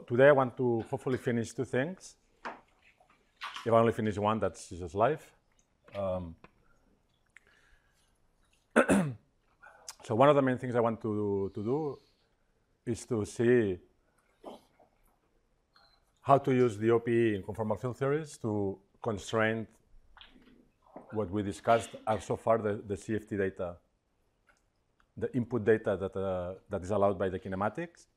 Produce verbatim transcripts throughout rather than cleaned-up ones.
today I want to hopefully finish two things. If I only finish one, that's just life. Um, so one of the main things I want to, to do is to see how to use the O P E in conformal field theories to constrain what we discussed are so far the, the C F T data, the input data that, uh, that is allowed by the kinematics,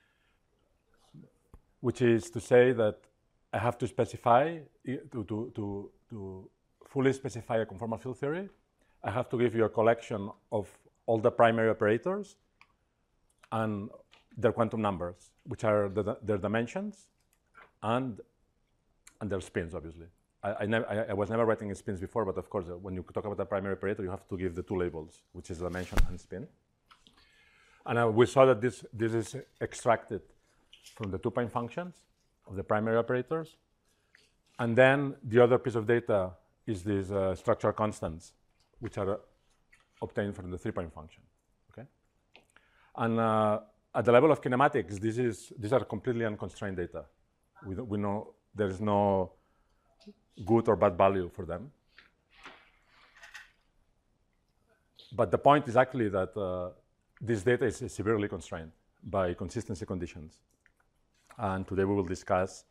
which is to say that I have to specify, to, to, to, to fully specify a conformal field theory, I have to give you a collection of all the primary operators and their quantum numbers, which are the, their dimensions and, and their spins, obviously. I, I, never, I, I was never writing in spins before, but of course, uh, when you talk about a primary operator, you have to give the two labels, which is dimension and spin. And uh, we saw that this, this is extracted from the two-point functions of the primary operators. And then the other piece of data is these uh, structural constants, which are uh, obtained from the three-point function. Okay? And uh, at the level of kinematics, this is, these are completely unconstrained data. We, we know there is no good or bad value for them. But the point is actually that uh, this data is severely constrained by consistency conditions. And today we will discuss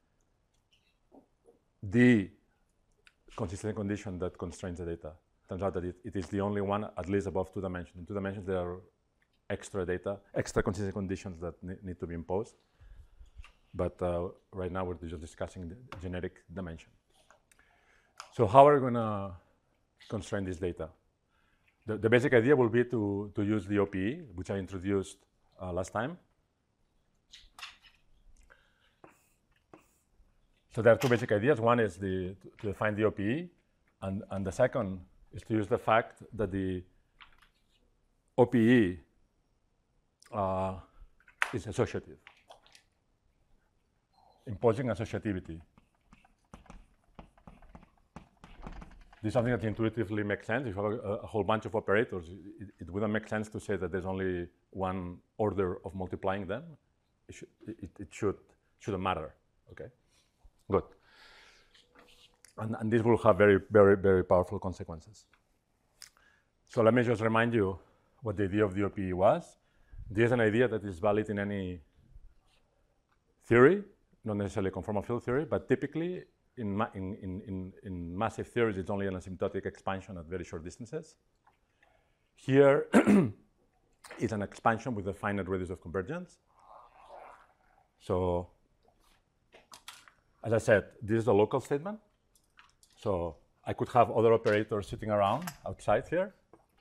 the consistency condition that constrains the data. Turns out that it, it is the only one, at least above two dimensions. In two dimensions, there are extra data, extra consistency conditions that ne need to be imposed. But uh, right now, we're just discussing the generic dimension. So how are we going to constrain this data? The, the basic idea will be to, to use the O P E, which I introduced uh, last time. So there are two basic ideas. One is the, to define the O P E, and, and the second is to use the fact that the O P E uh, is associative, imposing associativity. This is something that intuitively makes sense. If you have a, a whole bunch of operators, it, it wouldn't make sense to say that there's only one order of multiplying them. It, should, it, it should, shouldn't matter, okay? Good. And, and this will have very, very, very powerful consequences. So let me just remind you what the idea of the O P E was. This is an idea that is valid in any theory, not necessarily conformal field theory, but typically in, ma in, in, in, in massive theories, it's only an asymptotic expansion at very short distances. Here is an expansion with a finite radius of convergence. So as I said, this is a local statement. So I could have other operators sitting around outside here.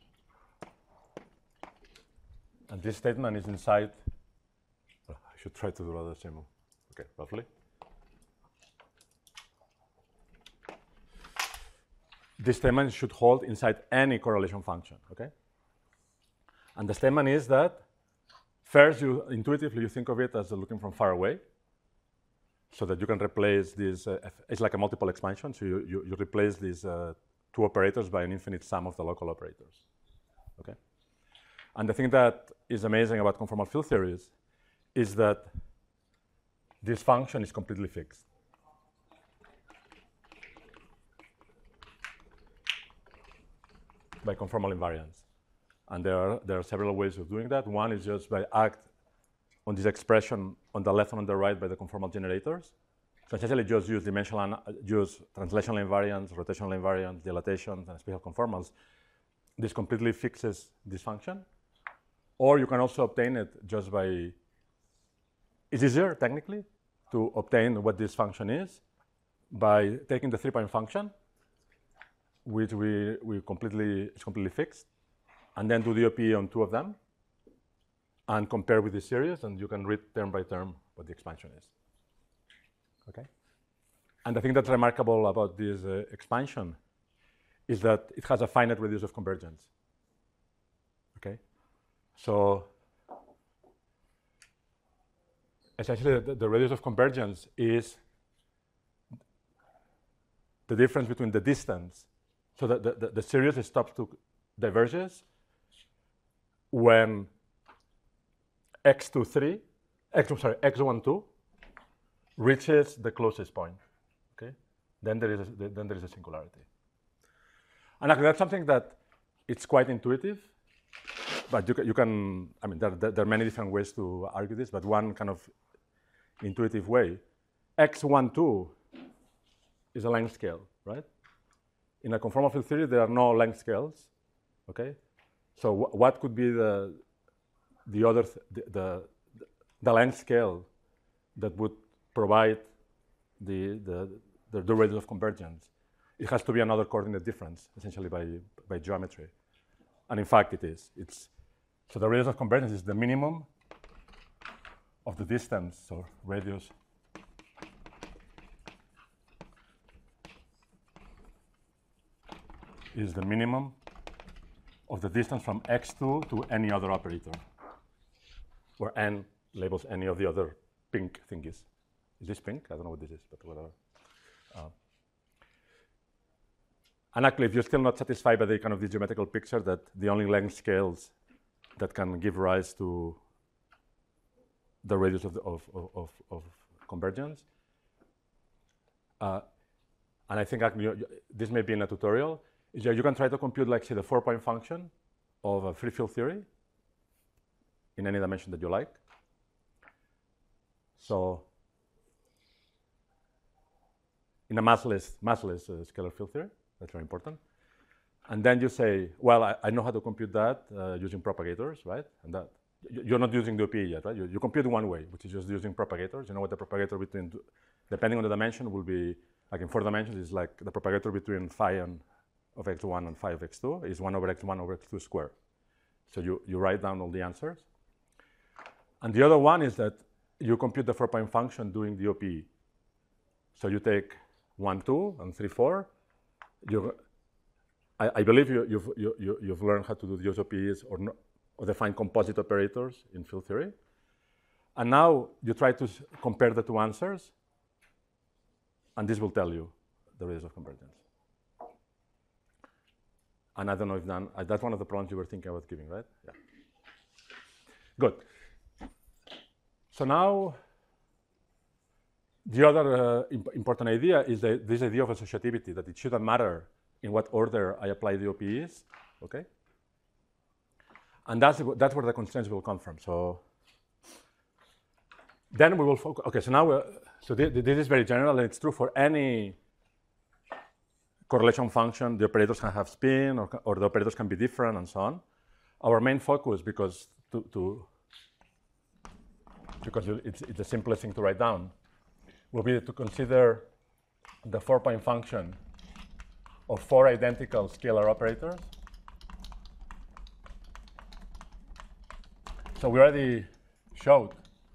And this statement is inside. Oh, I should try to draw the same. Okay, roughly. This statement should hold inside any correlation function, okay? And the statement is that first, you intuitively you think of it as looking from far away, so that you can replace this. Uh, it's like a multiple expansion, so you, you, you replace these uh, two operators by an infinite sum of the local operators, okay? And the thing that is amazing about conformal field theories is that this function is completely fixed. By conformal invariance. And there are, there are several ways of doing that. One is just by act on this expression on the left and on the right by the conformal generators. So essentially just use dimensional, uh, use translational invariance, rotational invariance, dilatations, and spatial conformals. This completely fixes this function. Or you can also obtain it just by, it's easier technically to obtain what this function is by taking the three-point function, which we, we completely, it's completely fixed, and then do the O P E on two of them, and compare with the series, and you can read term by term what the expansion is. Okay? And the thing that's remarkable about this uh, expansion is that it has a finite radius of convergence. Okay? So essentially, the, the radius of convergence is the difference between the distance. So the, the, the series stops to diverges when x two three, x, sorry, x one two reaches the closest point, okay? Then there is a, then there is a singularity. And actually that's something that it's quite intuitive, but you can, you can I mean, there, there, there are many different ways to argue this, but one kind of intuitive way, x one, two is a length scale, right? In a conformal field theory, there are no length scales, okay? So w what could be the, the other, th the, the, the length scale that would provide the, the, the, the radius of convergence? It has to be another coordinate difference, essentially by, by geometry. And in fact, it is. It's, so the radius of convergence is the minimum of the distance, so radius is the minimum of the distance from x two to any other operator, where n labels any of the other pink thingies. Is this pink? I don't know what this is, but whatever. Uh, and actually, if you're still not satisfied by the kind of the geometrical picture that the only length scales that can give rise to the radius of, the, of, of, of convergence, uh, and I think actually you, you, this may be in a tutorial, is that you can try to compute, like, say, the four-point function of a free field theory in any dimension that you like. So in a massless, massless uh, scalar field theory, that's very important. And then you say, well, I, I know how to compute that uh, using propagators, right? And that you're not using the O P E yet, right? You, you compute one way, which is just using propagators. You know what the propagator between, depending on the dimension, will be, like in four dimensions, is like the propagator between phi and of x one and phi of x two is one over x one over x two squared. So you, you write down all the answers. And the other one is that you compute the four-point function doing the O P E. So you take one, two, and three, four. You, I, I believe you, you've, you, you, you've learned how to do those O P Es or, no, or define composite operators in field theory. And now you try to compare the two answers, and this will tell you the radius of convergence. And I don't know if Dan, uh, that's one of the problems you were thinking about giving, right? Yeah. Good. So now, the other uh, imp important idea is that this idea of associativity, that it shouldn't matter in what order I apply the O P Es, okay? And that's, that's where the constraints will come from. So then we will focus, okay, so now, we're, so th this is very general, and it's true for any correlation function. The operators can have spin, or, or the operators can be different, and so on. Our main focus, because to, to because it's, it's the simplest thing to write down, will be to consider the four-point function of four identical scalar operators. So we already showed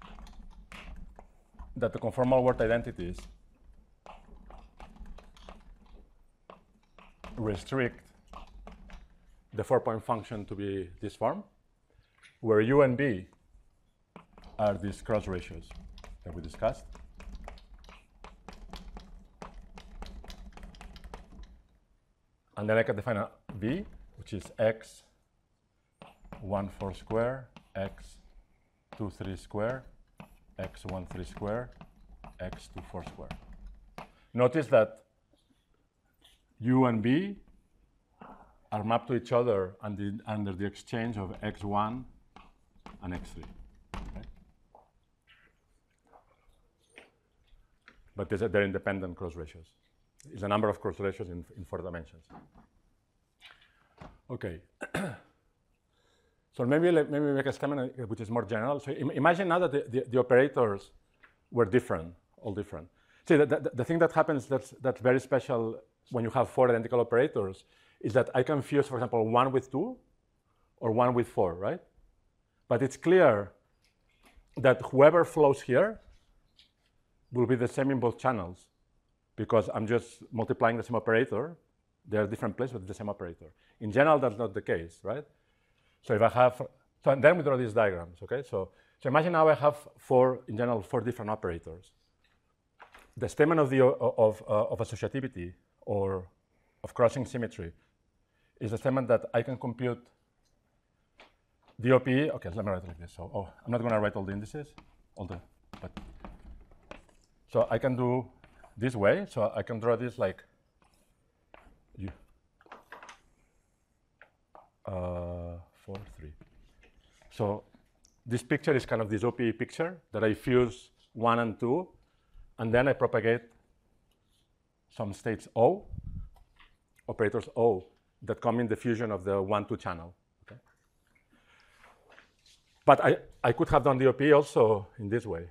that the conformal word identities restrict the four-point function to be this form, where U and B are these cross ratios that we discussed. And then I can define a V, which is x one four square, x two three square, x one three square, x two four square. Notice that U and B are mapped to each other under, under the exchange of x one and x three. Okay? But they're independent cross ratios. It's a number of cross ratios in, in four dimensions. Okay. So maybe let, maybe make a statement which is more general. So im imagine now that the, the, the operators were different, all different. See, the, the, the thing that happens that's, that's very special when you have four identical operators is that I can fuse, for example, one with two or one with four, right? But it's clear that whoever flows here will be the same in both channels, because I'm just multiplying the same operator. They are different places, but the same operator. In general, that's not the case, right? So if I have, so and then we draw these diagrams, okay? So, so imagine now I have four, in general, four different operators. The statement of, the, of, uh, of associativity or of crossing symmetry is a statement that I can compute the O P E. Okay, let me write it like this. So, oh, I'm not going to write all the indices, all the, but. So I can do this way. So I can draw this like you, uh, four, three. So this picture is kind of this O P E picture that I fuse one and two, and then I propagate some states O, operators O, that come in the fusion of the one two channel. Okay? But I, I could have done the O P E also in this way.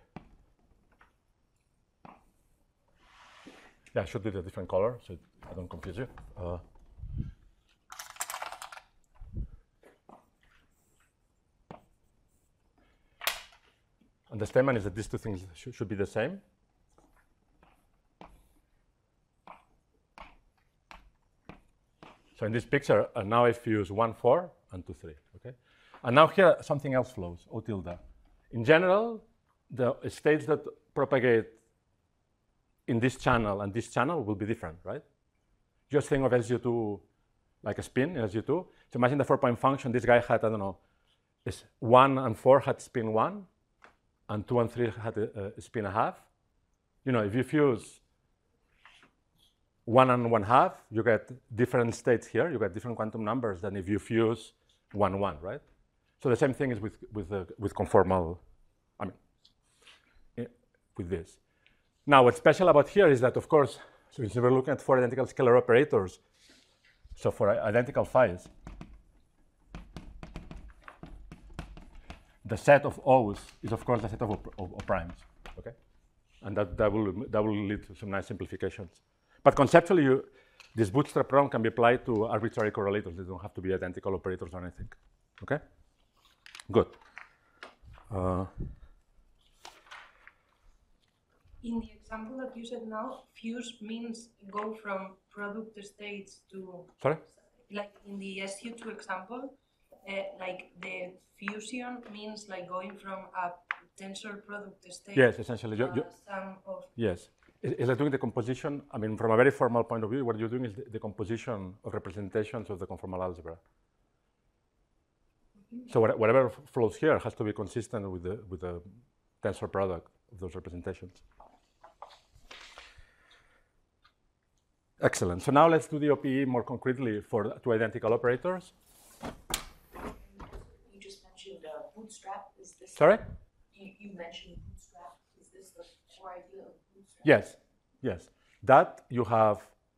Yeah, I should do the different color so I don't confuse you. Uh, and the statement is that these two things sh should be the same. So in this picture, uh, now I fuse one, four, and two, three. Okay, and now here something else flows, O tilde. In general, the states that propagate in this channel and this channel will be different, right? Just think of S U two like a spin in S U two. So imagine the four-point function. This guy had, I don't know, is one and four had spin one, and two and three had a, a spin a half. You know, if you fuse one and one half, you get different states here. You get different quantum numbers than if you fuse one one, right? So the same thing is with with the, with conformal. I mean, with this. Now, what's special about here is that, of course, since we're looking at four identical scalar operators, so for identical phi's, the set of O's is, of course, the set of O, of, of primes. Okay, and that that will that will lead to some nice simplifications. But conceptually, you, this bootstrap problem can be applied to arbitrary correlators. They don't have to be identical operators or anything. Okay, good. Uh, In the example that you said now, fuse means go from product states to... Sorry? Like in the S U two example, uh, like the fusion means like going from a tensor product state yes, essentially. to You, you, a sum of... Yes. Is like doing the composition, I mean, from a very formal point of view, what you're doing is the, the composition of representations of the conformal algebra. Mm-hmm. So what, whatever flows here has to be consistent with the, with the tensor product of those representations. Excellent. So now let's do the O P E more concretely for two identical operators. You just mentioned uh, bootstrap. Is this? Sorry? You, you mentioned bootstrap. Is this the core idea of bootstrap? Yes. Yes. That you have.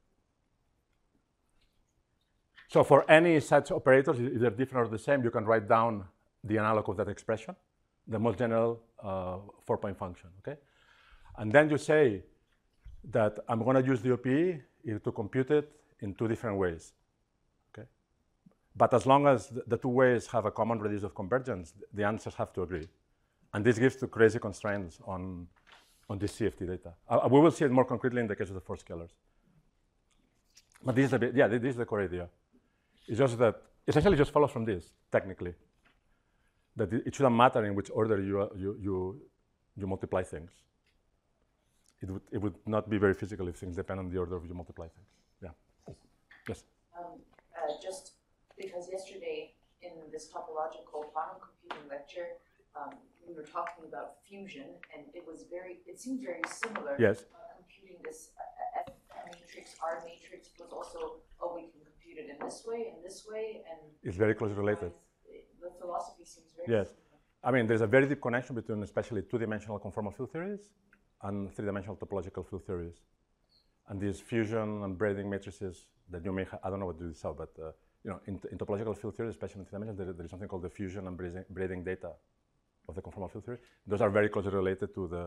So for any such operators, either different or the same, you can write down the analog of that expression, the most general uh, four-point function. Okay, and then you say that I'm going to use the O P E to compute it in two different ways. Okay, but as long as the, the two ways have a common radius of convergence, the answers have to agree, and this gives to crazy constraints on on this C F T data. Uh, we will see it more concretely in the case of the four scalars. But this is a bit, yeah, this is the core idea. It's just that essentially just follows from this technically. That it, it shouldn't matter in which order you uh, you you you multiply things. It would, it would not be very physical if things depend on the order of you multiply things. Yeah. Yes? Um, uh, just because yesterday in this topological quantum computing lecture, um, we were talking about fusion, and it was very, it seemed very similar. Yes. Uh, computing this uh, F matrix, R matrix was also, oh, we can compute it in this way, in this way, and it's very closely related. The philosophy seems very yes. similar. I mean, there's a very deep connection between especially two-dimensional conformal field theories and three-dimensional topological field theories. And these fusion and braiding matrices that you may, I don't know what to do this out, but uh, you know, in, in topological field theory, especially in three dimensions, there, there is something called the fusion and braiding, braiding data of the conformal field theory. Those are very closely related to the,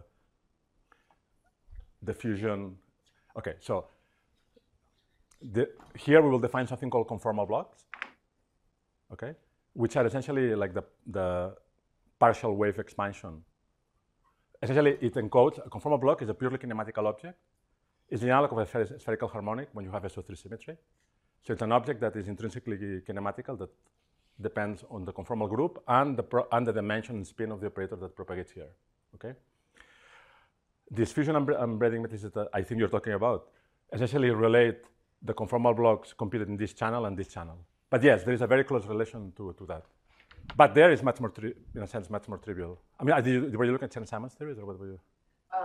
the fusion. Okay, so the, here we will define something called conformal blocks, okay, which are essentially like the, the partial wave expansion. Essentially, it encodes, a conformal block is a purely kinematical object. It's the analog of a spherical harmonic when you have S O three symmetry. So it's an object that is intrinsically kinematical that depends on the conformal group and the, pro and the dimension and spin of the operator that propagates here, okay? This fusion and, and braiding matrices that I think you're talking about essentially relate the conformal blocks computed in this channel and this channel. But yes, there is a very close relation to, to that. But there is much more, in a sense, much more trivial. I mean, did you, were you looking at Chern-Simons theories, or what were you? Uh, uh,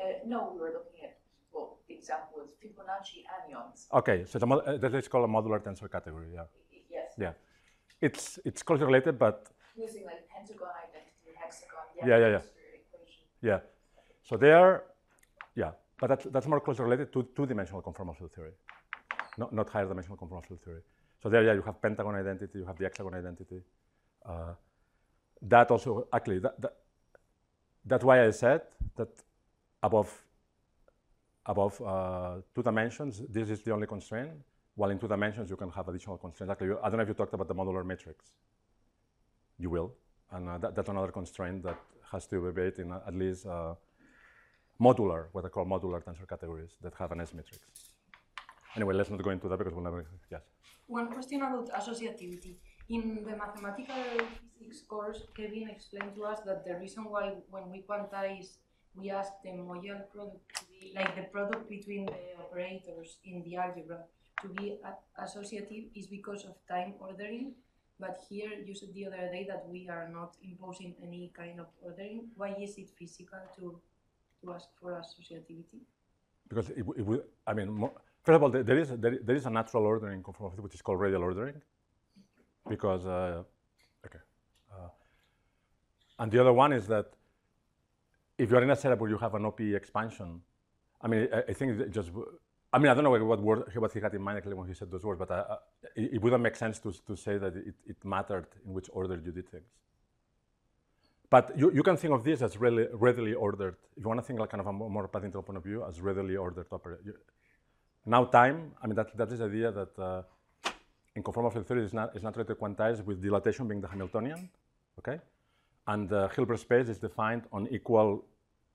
no, we were looking at, well, the example was Fibonacci anyons. Okay, so it's a mod uh, that is called a modular tensor category. Yeah. Yes. Yeah. It's it's closely related, but Using like pentagon identity, hexagon. Yeah, yeah, yeah. Equation. yeah. So they are, yeah, but that's that's more closely related to two-dimensional conformal field theory, not not higher dimensional conformal field theory. So there, yeah, you have pentagon identity, you have the hexagon identity. Uh, that also actually that, that that's why I said that above above uh, two dimensions, this is the only constraint. While in two dimensions, you can have additional constraints. Actually, you, I don't know if you talked about the modular matrix. You will, and uh, that, that's another constraint that has to be obeyed in uh, at least uh, modular, what I call modular tensor categories that have an S matrix. Anyway, let's not go into that because we'll never. Yes. One question about associativity. In the mathematical physics course, Kevin explained to us that the reason why when we quantize, we ask the Moyal product to be like the product between the operators in the algebra to be associative is because of time ordering. But here you said the other day that we are not imposing any kind of ordering. Why is it physical to, to ask for associativity? Because it, it will, I mean, more, first of all, there is, there, there is a natural ordering conformal which is called radial ordering. Because, uh, okay. Uh, and the other one is that if you're in a setup where you have an O P E expansion, I mean, I, I think it just, I mean, I don't know what word, what he had in mind when he said those words, but I, I, it, it wouldn't make sense to, to say that it, it mattered in which order you did things. But you, you can think of this as really readily ordered, if you want to think like kind of a more, more pathological point of view, as readily ordered operator. Now time, I mean, that, that is the idea that uh, in conformal field theory, it's not, it's not related to quantize with dilatation being the Hamiltonian, okay? And the Hilbert space is defined on equal,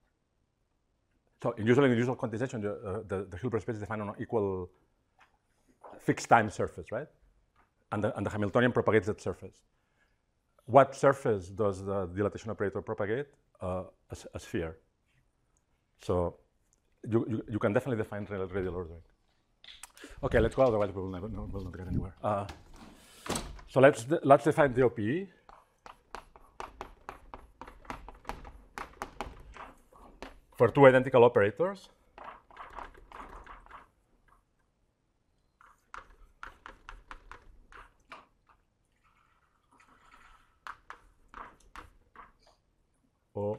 so usually in usual quantization, the, uh, the, the Hilbert space is defined on an equal fixed time surface, right? And the, and the Hamiltonian propagates that surface. What surface does the dilatation operator propagate? Uh, a, a sphere. So you, you, you can definitely define radial ordering. Okay, let's go, otherwise we will never no, we'll not get anywhere. Uh, so let's, de let's define the O P E. For two identical operators. O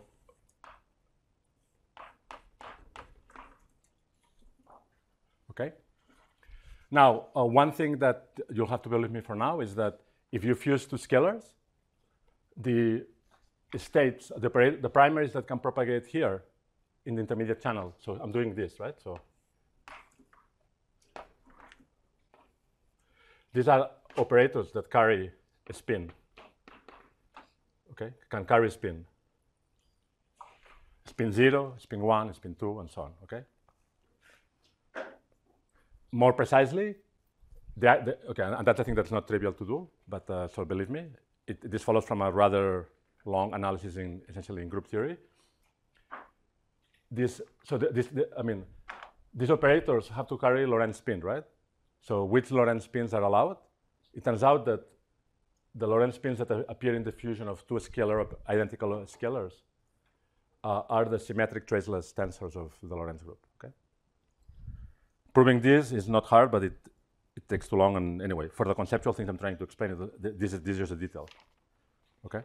okay. Now, uh, one thing that you'll have to believe me for now is that if you fuse two scalars, the states, the, the primaries that can propagate here in the intermediate channel. So I'm doing this, right? So these are operators that carry a spin. Okay, can carry spin. Spin zero, spin one, spin two, and so on. Okay. More precisely, the, the, okay, and that's a thing that's not trivial to do, but uh, so believe me, it, this follows from a rather long analysis in essentially in group theory. This, so the, this, the, I mean, these operators have to carry Lorentz spin, right? So which Lorentz spins are allowed? It turns out that the Lorentz spins that appear in the fusion of two scalar identical scalars uh, are the symmetric traceless tensors of the Lorentz group. Okay. Proving this is not hard, but it it takes too long. And anyway, for the conceptual things I'm trying to explain, it, this is this is just a detail. Okay.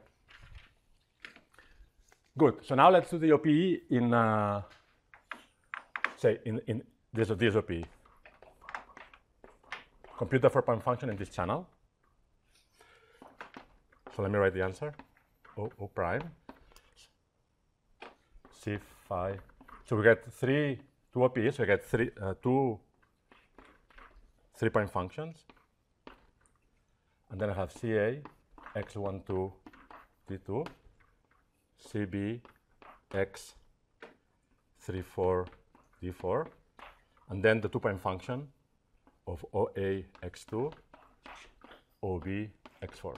Good. So now let's do the O P E in, uh, say, in, in this, this O P E. Compute the four-point function in this channel. So let me write the answer. O, O prime. C phi. So we get three, two O P Es. So we get three, uh, two three-point functions. And then I have C A, x one two, T two. C B, x three four, D four, and then the two-point function of O A, x two, O B, x four.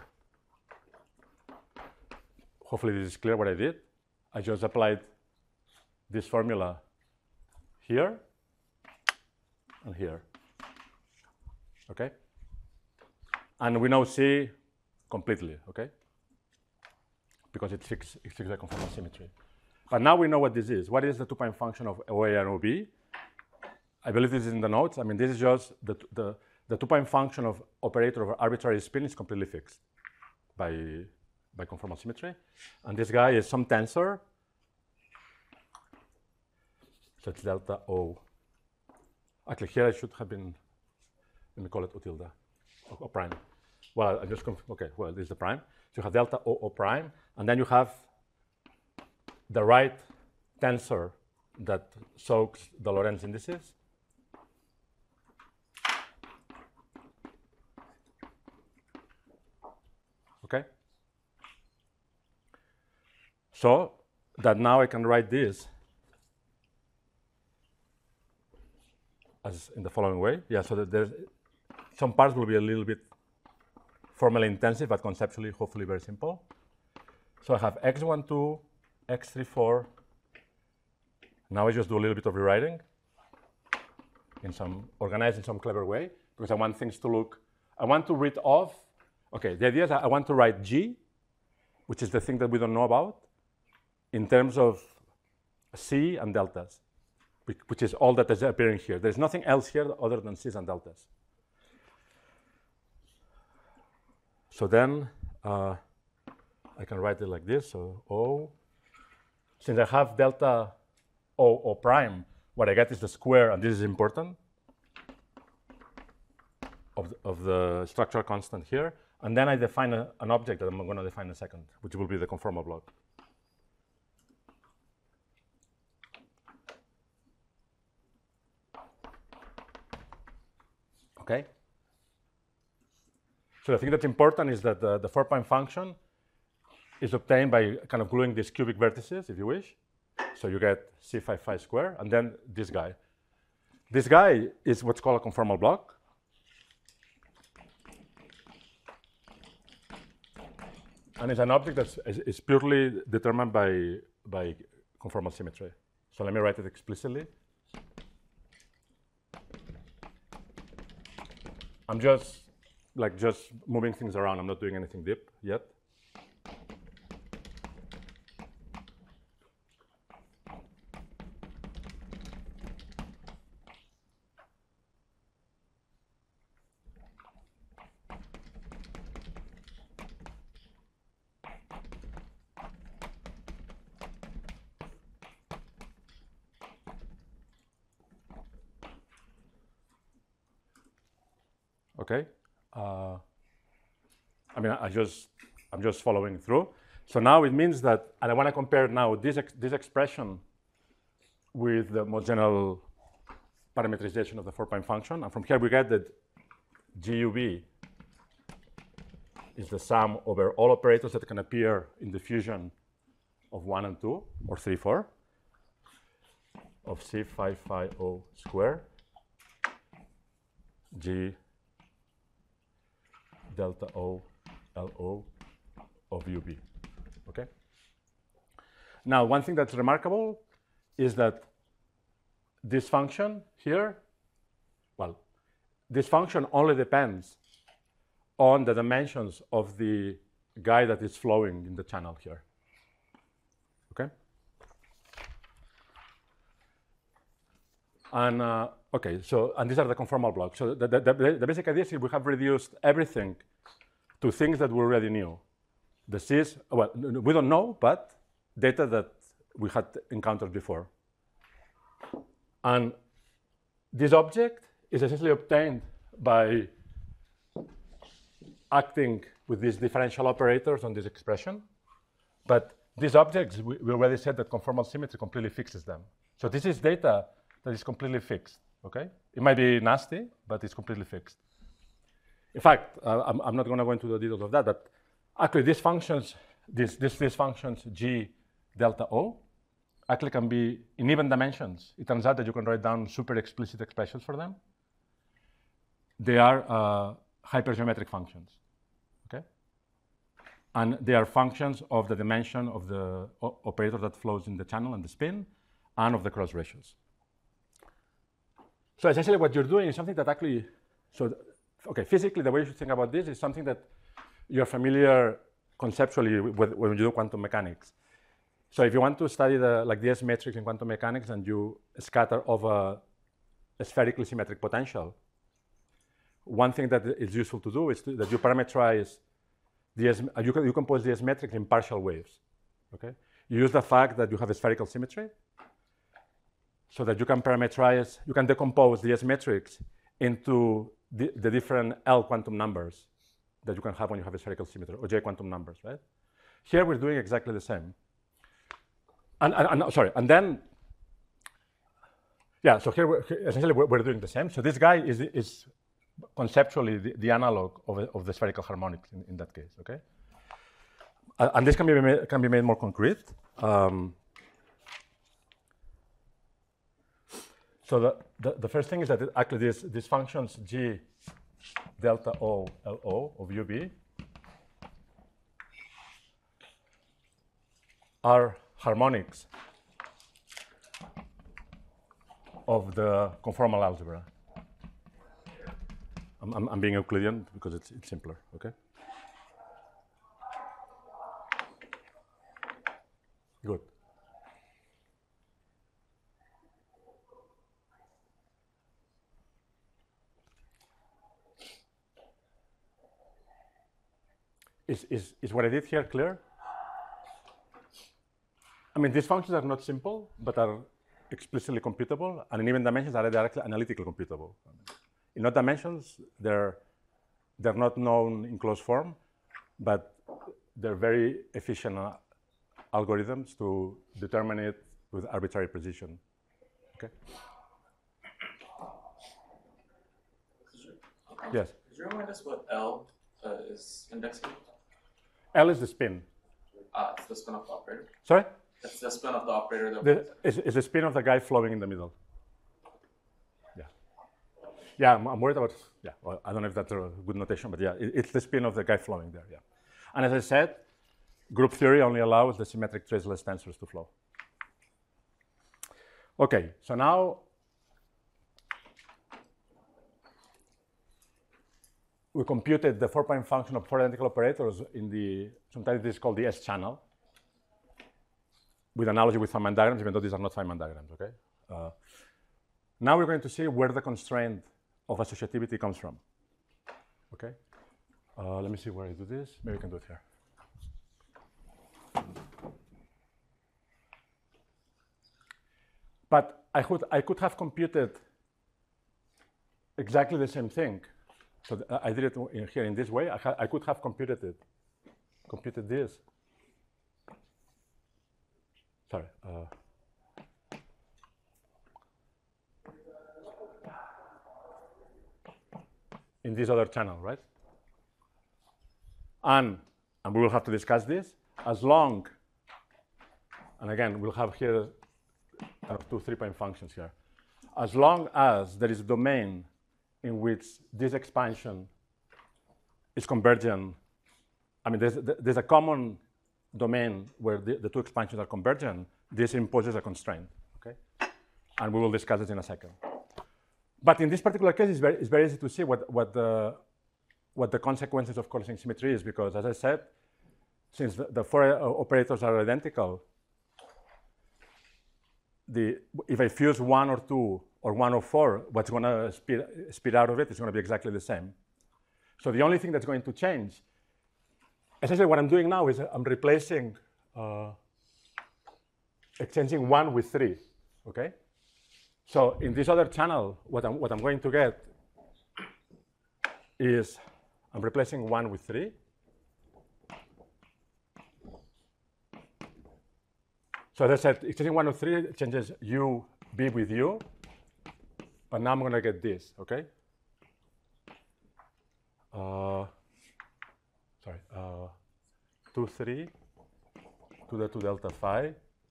Hopefully this is clear what I did. I just applied this formula here and here. Okay? And we know C completely, okay? Because it fixes it fix the conformal symmetry. But now we know what this is. What is the two-point function of O A and O B? I believe this is in the notes. I mean, this is just the, the, the two-point function of operator of arbitrary spin is completely fixed by, by conformal symmetry. And this guy is some tensor. So it's delta O. Actually, here I should have been, let me call it O tilde, O, o prime. Well, I just, okay, well, this is the prime. So you have delta O, O prime, and then you have the right tensor that soaks the Lorentz indices. Okay? So that now I can write this as in the following way. Yeah, so that there's some parts will be a little bit formally intensive, but conceptually, hopefully, very simple. So I have x one two, x three four. Now I just do a little bit of rewriting in some organized in some clever way, because I want things to look. I want to read off. Okay, the idea is I want to write G, which is the thing that we don't know about, in terms of C and deltas, which is all that is appearing here. There's nothing else here other than C's and deltas. So then uh, I can write it like this. So O, since I have delta O, O prime, what I get is the square, and this is important, of the, of the structural constant here. And then I define a, an object that I'm going to define in a second, which will be the conformal block. Okay? So the thing that's important is that the, the four-point function is obtained by kind of gluing these cubic vertices, if you wish. So you get C phi phi square, and then this guy. This guy is what's called a conformal block. And it's an object that is, is purely determined by, by conformal symmetry. So let me write it explicitly. I'm just like just moving things around. I'm not doing anything deep yet. Okay, uh, I mean, I just, I'm just following through. So now it means that, and I want to compare now this, ex this expression with the more general parameterization of the four-point function. And from here we get that G U B is the sum over all operators that can appear in the fusion of one and two, or three, four, of C phi phi O square, G delta O L O of U B, okay? Now, one thing that's remarkable is that this function here, well, this function only depends on the dimensions of the guy that is flowing in the channel here, okay? And, uh, okay, so, and these are the conformal blocks. So the, the, the, the basic idea is we have reduced everything to things that we already knew. The C's, well, we don't know, but data that we had encountered before. And this object is essentially obtained by acting with these differential operators on this expression. But these objects, we, we already said that conformal symmetry completely fixes them. So this is data that is completely fixed, okay? It might be nasty, but it's completely fixed. In fact, uh, I'm, I'm not going to go into the details of that, but actually these functions, these, these, these functions G delta O, actually can be in even dimensions. It turns out that you can write down super explicit expressions for them. They are uh, hypergeometric functions, okay? And they are functions of the dimension of the operator that flows in the channel and the spin, and of the cross ratios. So essentially what you're doing is something that actually, so, okay, physically the way you should think about this is something that you're familiar conceptually with when you do quantum mechanics. So if you want to study the like the S matrix in quantum mechanics and you scatter over a spherically symmetric potential, one thing that is useful to do is to, that you parameterize the S, you, you compose the S matrix in partial waves. Okay, you use the fact that you have a spherical symmetry, so that you can parameterize, you can decompose the S matrix into the, the different L quantum numbers that you can have when you have a spherical symmetry, or J quantum numbers, right? Here we're doing exactly the same. And, and, and sorry, and then, yeah, so here, we're, essentially we're, we're doing the same. So this guy is, is conceptually the, the analog of, a, of the spherical harmonics in, in that case, okay? Uh, and this can be made, can be made more concrete. Um, so the, the, the first thing is that it, actually these, these functions G delta O L O of U B are harmonics of the conformal algebra. I'm, I'm, I'm being Euclidean because it's, it's simpler, okay? Good. Is, is, is what I did here clear? I mean, these functions are not simple, but are explicitly computable, and in even dimensions are directly analytically computable. In odd dimensions, they're, they're not known in closed form, but they're very efficient uh, algorithms to determine it with arbitrary precision. Okay? Yes? Could you remind us what L uh, is indexing? L is the spin. Ah, it's the spin of the operator. Sorry? It's the spin of the operator. That The, is, is the spin of the guy flowing in the middle. Yeah. Yeah, I'm, I'm worried about, yeah, well, I don't know if that's a good notation, but yeah, it, it's the spin of the guy flowing there, yeah. And as I said, group theory only allows the symmetric traceless tensors to flow. Okay, so now we computed the four-point function of four identical operators in the, sometimes this is called the S channel, with analogy with Feynman diagrams, even though these are not Feynman diagrams, okay? Uh, now we're going to see where the constraint of associativity comes from, okay? Uh, let me see where I do this. Maybe we can do it here. But I could, I could have computed exactly the same thing. So I did it in here in this way. I, I could have computed it, computed this. Sorry. Uh, in this other channel, right? And, and we will have to discuss this as long, and again, we'll have here uh, two three-point functions here. As long as there is a domain in which this expansion is convergent, I mean, there's, there's a common domain where the, the two expansions are convergent, this imposes a constraint, okay? And we will discuss it in a second. But in this particular case, it's very, it's very easy to see what, what, the, what the consequences of coalescing symmetry is, because as I said, since the, the four uh, operators are identical, the, if I fuse one or two or one or four, what's going to speed, speed out of it is going to be exactly the same. So the only thing that's going to change, essentially what I'm doing now is I'm replacing, uh, exchanging one with three, okay? So in this other channel, what I'm, what I'm going to get is I'm replacing one with three. So as I said, exchanging one with three changes U, B with U, but now I'm going to get this, okay? Uh, sorry, uh, two, three, to the two delta phi,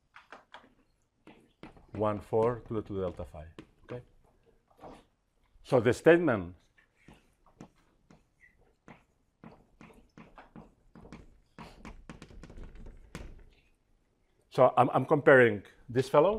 one, four, to the two delta phi, okay? So the statement So I'm, I'm comparing this fellow,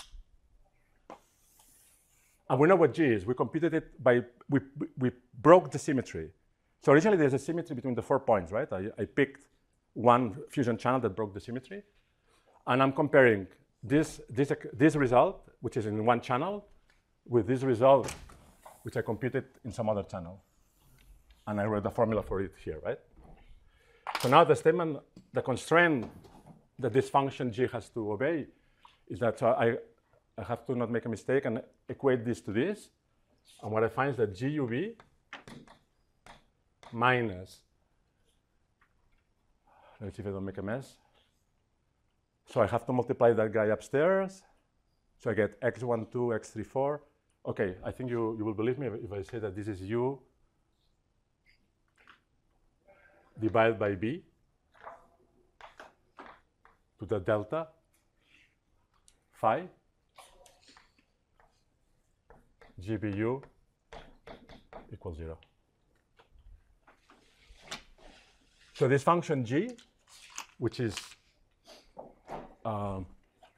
and we know what G is. We computed it by, we, we broke the symmetry. So originally there's a symmetry between the four points, right? I, I picked one fusion channel that broke the symmetry. And I'm comparing this, this, this result, which is in one channel, with this result, which I computed in some other channel. And I wrote the formula for it here, right? So now the statement, the constraint that this function g has to obey is that so I, I have to not make a mistake and equate this to this. And what I find is that G U V minus, let's see if I don't make a mess. So I have to multiply that guy upstairs. So I get x one two, x three four. Okay, I think you, you will believe me if I say that this is u divided by b to the delta phi G B U equals zero. So this function g, which is um,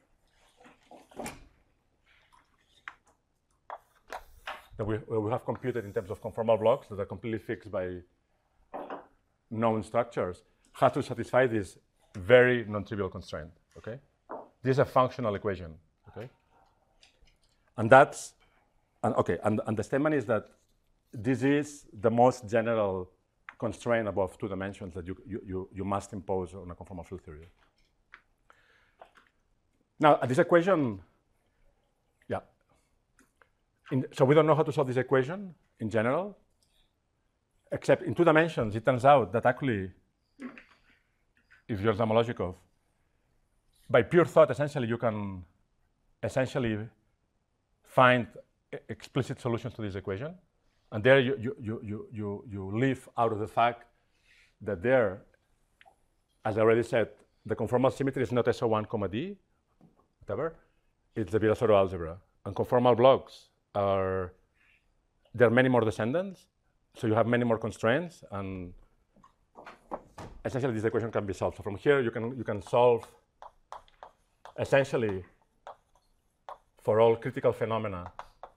that we, we have computed in terms of conformal blocks that are completely fixed by known structures, has to satisfy this very non-trivial constraint. Okay, this is a functional equation. Okay, and that's and okay, and, and the statement is that this is the most general constraint above two dimensions that you you you, you must impose on a conformal field theory. Now, this equation, yeah. In, so we don't know how to solve this equation in general, except in two dimensions. It turns out that actually, if you're Zamolodchikov, by pure thought, essentially, you can essentially find explicit solutions to this equation. And there you, you, you, you, you, you leave out of the fact that there, as I already said, the conformal symmetry is not S O one comma D, whatever. It's the Virasoro algebra. And conformal blocks are, there are many more descendants, so you have many more constraints, and essentially this equation can be solved. So from here, you can, you can solve essentially for all critical phenomena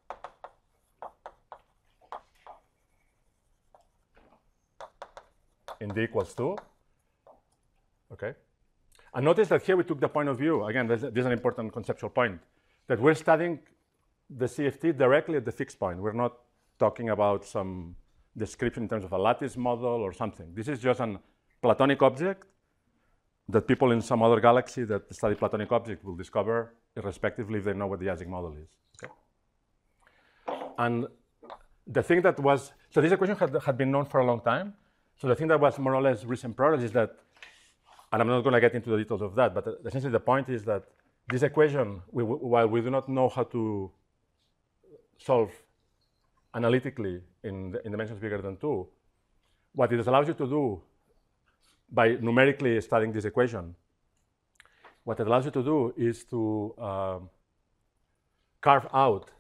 in D equals two, okay? And notice that here we took the point of view, again, this, this is an important conceptual point, that we're studying the C F T directly at the fixed point. We're not talking about some description in terms of a lattice model or something. This is just a Platonic object that people in some other galaxy that study Platonic object will discover irrespectively if they know what the Ising model is, okay? And the thing that was, so this equation had, had been known for a long time. So the thing that was more or less recent progress is that, and I'm not going to get into the details of that, but essentially the point is that this equation, we, while we do not know how to solve analytically in, the, in dimensions bigger than two, what it allows you to do by numerically studying this equation, what it allows you to do is to um, carve out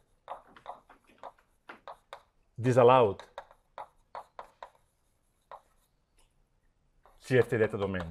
disallowed C F T data domains.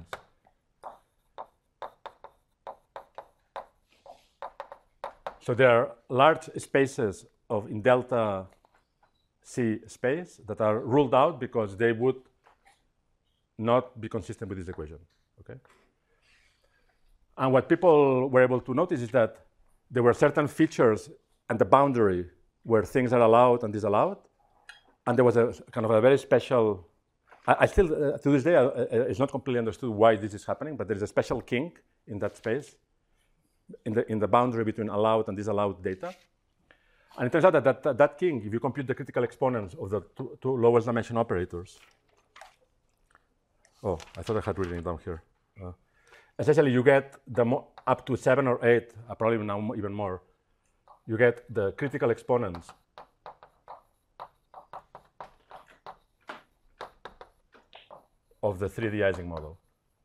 So there are large spaces of in delta C space that are ruled out because they would not be consistent with this equation, okay? And what people were able to notice is that there were certain features and the boundary where things are allowed and disallowed, and there was a kind of a very special, I, I still, uh, to this day, I, I, it's not completely understood why this is happening, but there is a special kink in that space, in the, in the boundary between allowed and disallowed data. And it turns out that that, that, that kink, if you compute the critical exponents of the two, two lowest dimension operators, oh, I thought I had written it down here. Uh, essentially, you get the mo up to seven or eight, uh, probably now even more, you get the critical exponents of the three D Ising model.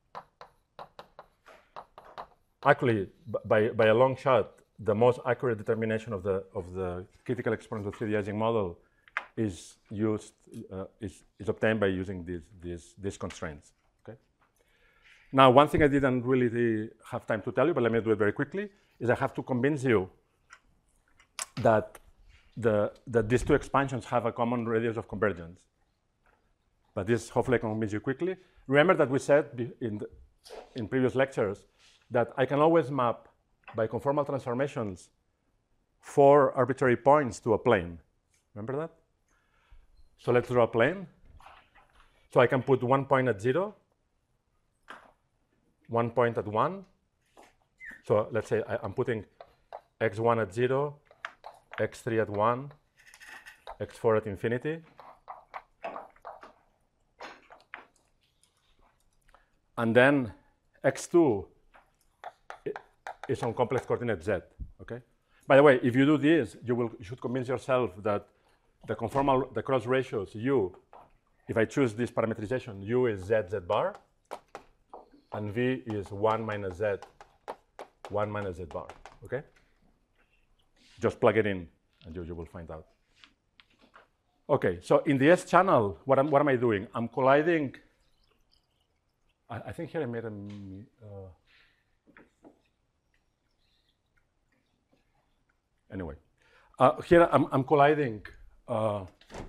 Actually, by, by a long shot, the most accurate determination of the, of the critical exponents of the three D Ising model is used, uh, is, is obtained by using these, these, these constraints, okay? Now, one thing I didn't really have time to tell you, but let me do it very quickly, is I have to convince you that, the, that these two expansions have a common radius of convergence. But this, hopefully, I can convince you quickly. Remember that we said in, the, in previous lectures that I can always map by conformal transformations four arbitrary points to a plane. Remember that? So let's draw a plane. So I can put one point at zero, one point at one. So let's say I, I'm putting x one at zero, x three at one, x four at infinity. And then x two is on complex coordinate z, okay? By the way, if you do this, you, will, you should convince yourself that the conformal, the cross ratios u, if I choose this parameterization, u is z, z bar, and v is one minus z, one minus z bar, okay? Just plug it in, and you, you will find out. Okay, so in the S channel, what, am, what am I doing? I'm colliding. I, I think here I made a. Uh, anyway, uh, here I'm, I'm colliding. Uh,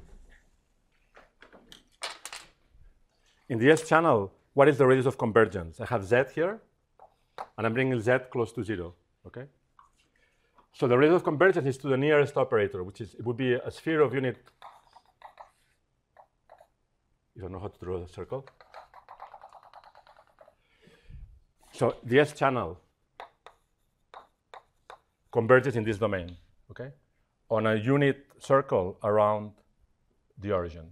in the S channel, what is the radius of convergence? I have Z here, and I'm bringing Z close to zero. Okay. So the radius of convergence is to the nearest operator, which is it would be a sphere of unit. You don't know how to draw a circle. So the S channel converges in this domain, okay, on a unit circle around the origin.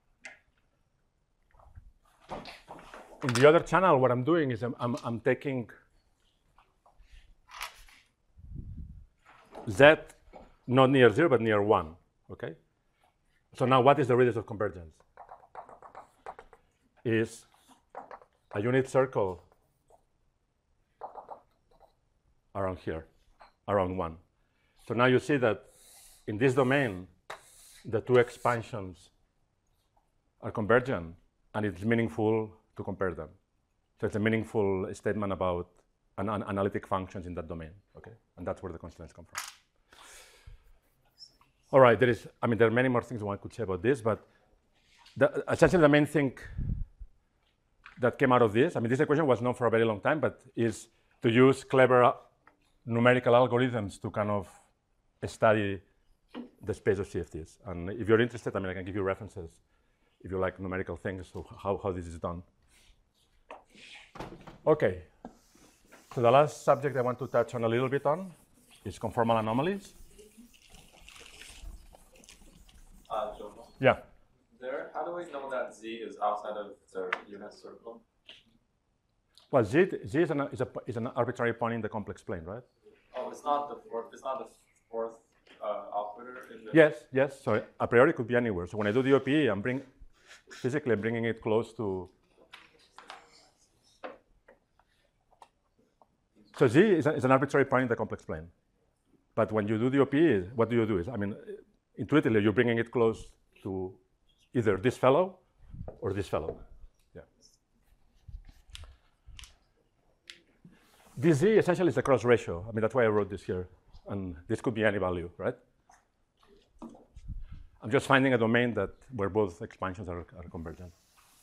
In the other channel, what I'm doing is I'm, I'm, I'm taking Z not near zero, but near one, okay? So now what is the radius of convergence? Is a unit circle around here, around one. So now you see that in this domain, the two expansions are convergent, and it's meaningful to compare them. So it's a meaningful statement about an, an analytic functions in that domain, okay? And that's where the constraints come from. All right, there is, I mean, there are many more things one could say about this, but the, essentially the main thing that came out of this, I mean, this equation was known for a very long time, but is to use clever numerical algorithms to kind of study the space of C F Ts. And if you're interested, I mean, I can give you references if you like numerical things, so how, how this is done. Okay, so the last subject I want to touch on a little bit on is conformal anomalies. Uh, Joe, Yeah. there, how do we know that Z is outside of the unit circle? Well, Z, Z is, an, is, a, is an arbitrary point in the complex plane, right? Oh, it's not the fourth. It's not the fourth uh, operator in the. Yes, yes. So a priori could be anywhere. So when I do the O P E, I'm bring, physically I'm bringing it close to. So Z is, a, is an arbitrary point in the complex plane. But when you do the O P E, what do you do? Is I mean, intuitively you're bringing it close to either this fellow or this fellow. Yeah. This Z essentially is the cross ratio. I mean, that's why I wrote this here. And this could be any value, right? I'm just finding a domain that where both expansions are, are convergent.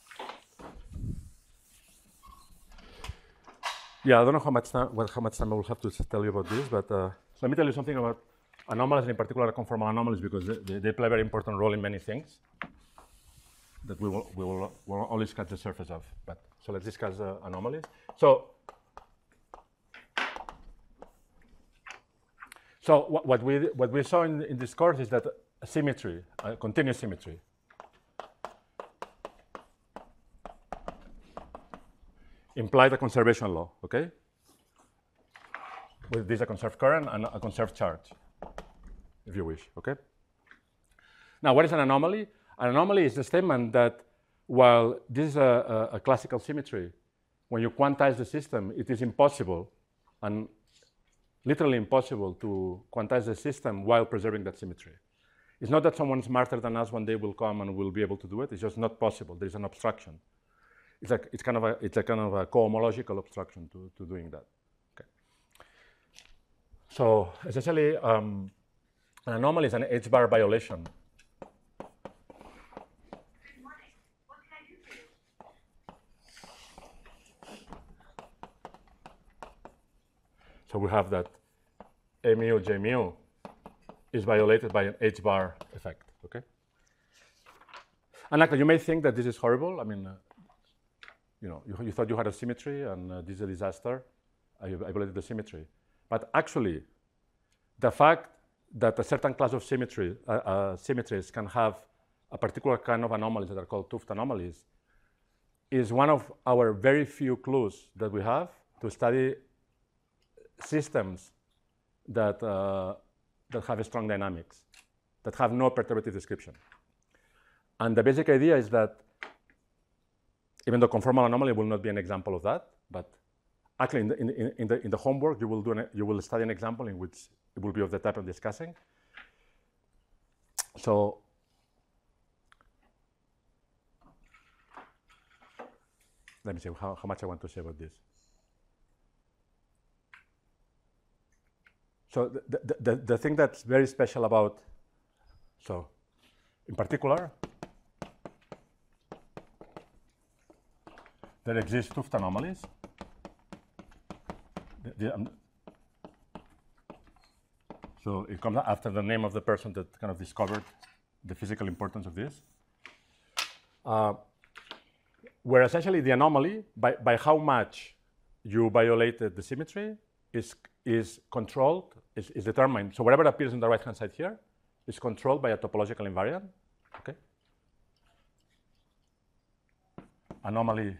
Yeah, I don't know how much time, well, how much time I will have to tell you about this, but uh, let me tell you something about anomalies, and in particular conformal anomalies, because they, they play a very important role in many things that we will, we will, we will only scratch the surface of. But so let's discuss uh, anomalies. So, so what, what we what we saw in, in this course is that a symmetry, a continuous symmetry, implied a conservation law. Okay, with this a conserved current and a conserved charge, if you wish. Okay. Now, what is an anomaly? An anomaly is the statement that while this is a, a, a classical symmetry, when you quantize the system, it is impossible, and literally impossible, to quantize the system while preserving that symmetry. It's not that someone smarter than us one day will come and will be able to do it. It's just not possible. There is an obstruction. It's like it's kind of a it's a kind of a cohomological obstruction to, to doing that. Okay. So essentially, um, an anomaly is an H bar violation. So we have that A mu J mu is violated by an H bar effect, okay? And actually, you may think that this is horrible. I mean, uh, you know, you, you thought you had a symmetry and uh, this is a disaster. I, I violated the symmetry. But actually, the fact that a certain class of symmetry, uh, uh, symmetries can have a particular kind of anomalies that are called 't Hooft anomalies is one of our very few clues that we have to study systems that, uh, that have a strong dynamics, that have no perturbative description. And the basic idea is that even though conformal anomaly will not be an example of that, but actually in the, in, in the, in the homework you will, do an, you will study an example in which it will be of the type I'm discussing. So let me see how, how much I want to say about this. So the, the, the, the thing that's very special about, so in particular, there exist 't Hooft anomalies. The, the, um, so it comes after the name of the person that kind of discovered the physical importance of this. Uh, where essentially the anomaly, by, by how much you violated the symmetry, is, is controlled, is, is determined. So whatever appears on the right-hand side here is controlled by a topological invariant, okay? Anomaly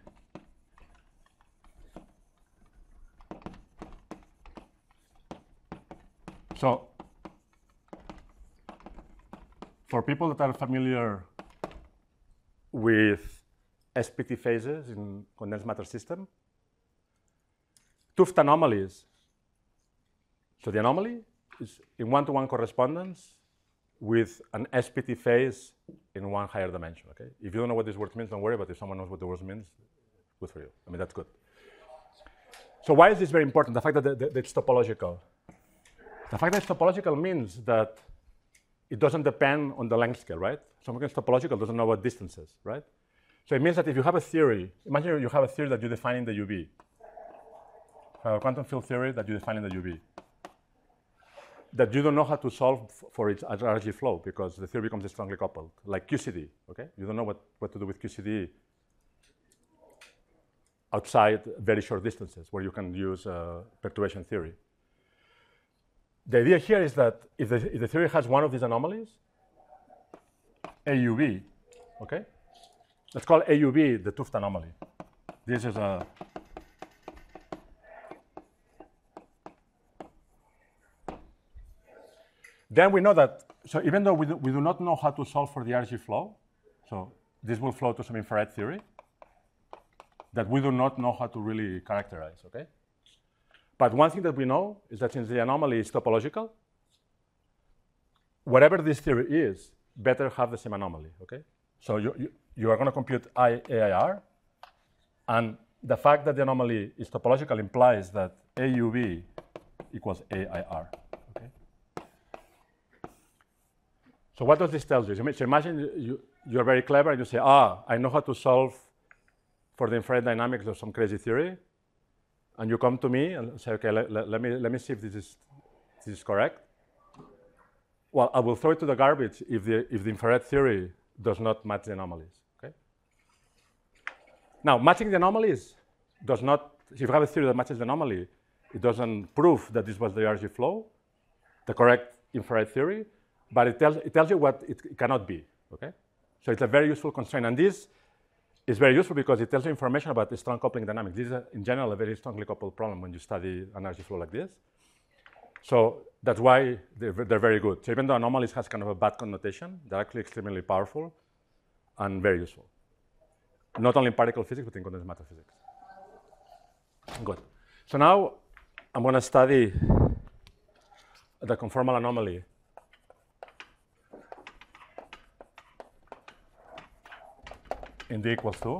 So for people that are familiar with S P T phases in condensed matter system, 't Hooft anomalies, so the anomaly is in one-to-one correspondence with an S P T phase in one higher dimension, okay? If you don't know what this word means, don't worry, but if someone knows what the word means, good for you. I mean, that's good. So why is this very important? The fact that, the, the, that it's topological. The fact that it's topological means that it doesn't depend on the length scale, right? Something that's topological doesn't know about distances, right? So it means that if you have a theory, imagine you have a theory that you define in the U V, a quantum field theory that you define in the U V, that you don't know how to solve for its R G flow because the theory becomes strongly coupled, like Q C D, okay? You don't know what, what to do with Q C D outside very short distances where you can use uh, perturbation theory. The idea here is that if the, if the theory has one of these anomalies, A U V, okay? Let's call A U V the 't Hooft anomaly. This is a Then we know that, so even though we do, we do not know how to solve for the R G flow, so this will flow to some infrared theory that we do not know how to really characterize, okay? But one thing that we know is that since the anomaly is topological, whatever this theory is, better have the same anomaly, okay? So you, you, you are going to compute I A I R, and the fact that the anomaly is topological implies that A U V equals A I R, okay? So what does this tell you? So imagine you, you're very clever and you say, ah, I know how to solve for the infrared dynamics of some crazy theory. And you come to me and say, okay, let, let, let, me, let me see if this is, this is correct. Well, I will throw it to the garbage if the, if the infrared theory does not match the anomalies, okay? Now, matching the anomalies does not, if you have a theory that matches the anomaly, it doesn't prove that this was the R G flow, the correct infrared theory, but it tells, it tells you what it, it cannot be, okay? So it's a very useful constraint. And this is very useful because it tells you information about the strong coupling dynamics. This is, a, in general, a very strongly coupled problem when you study an R G flow like this. So that's why they're, they're very good. So even though anomalies has kind of a bad connotation, they're actually extremely powerful and very useful. Not only in particle physics, but in condensed matter physics. Good. So now I'm going to study the conformal anomaly in D equals two.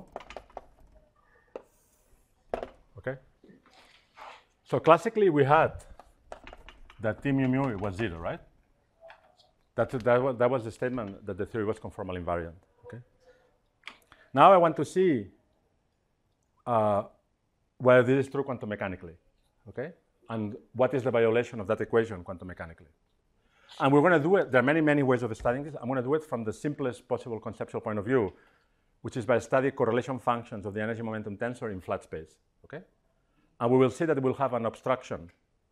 Okay. So classically we had that T mu mu was zero, right? That, that, was, that was the statement that the theory was conformal invariant. Okay. Now I want to see uh, whether this is true quantum mechanically. Okay. and what is the violation of that equation quantum mechanically. And we're going to do it, there are many, many ways of studying this. I'm going to do it from the simplest possible conceptual point of view, which is by studying correlation functions of the energy momentum tensor in flat space, okay? And we will see that it will have an obstruction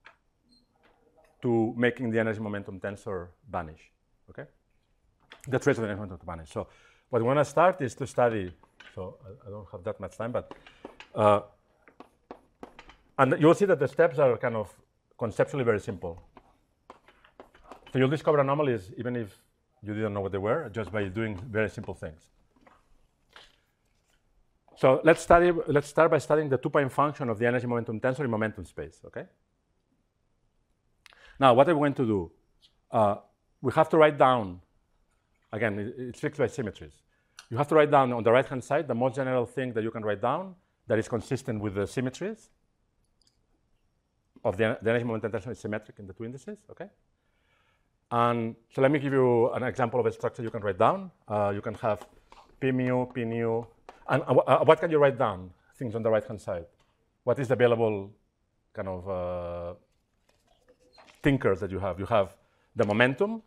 to making the energy momentum tensor vanish, okay? The trace of the energy momentum to vanish. So what we want to start is to study, so I, I don't have that much time, but, uh, and you'll see that the steps are kind of conceptually very simple. So you'll discover anomalies even if you didn't know what they were, just by doing very simple things. So let's study. Let's start by studying the two-point function of the energy momentum tensor in momentum space. Okay. Now, what are we going to do? Uh, we have to write down. Again, it, it's fixed by symmetries. You have to write down on the right-hand side the most general thing that you can write down that is consistent with the symmetries of the, the energy momentum tensor is symmetric in the two indices. Okay. And so let me give you an example of a structure you can write down. Uh, you can have P mu, P nu. And uh, what can you write down? Things on the right-hand side. What is the available kind of uh, thinkers that you have? You have the momentum,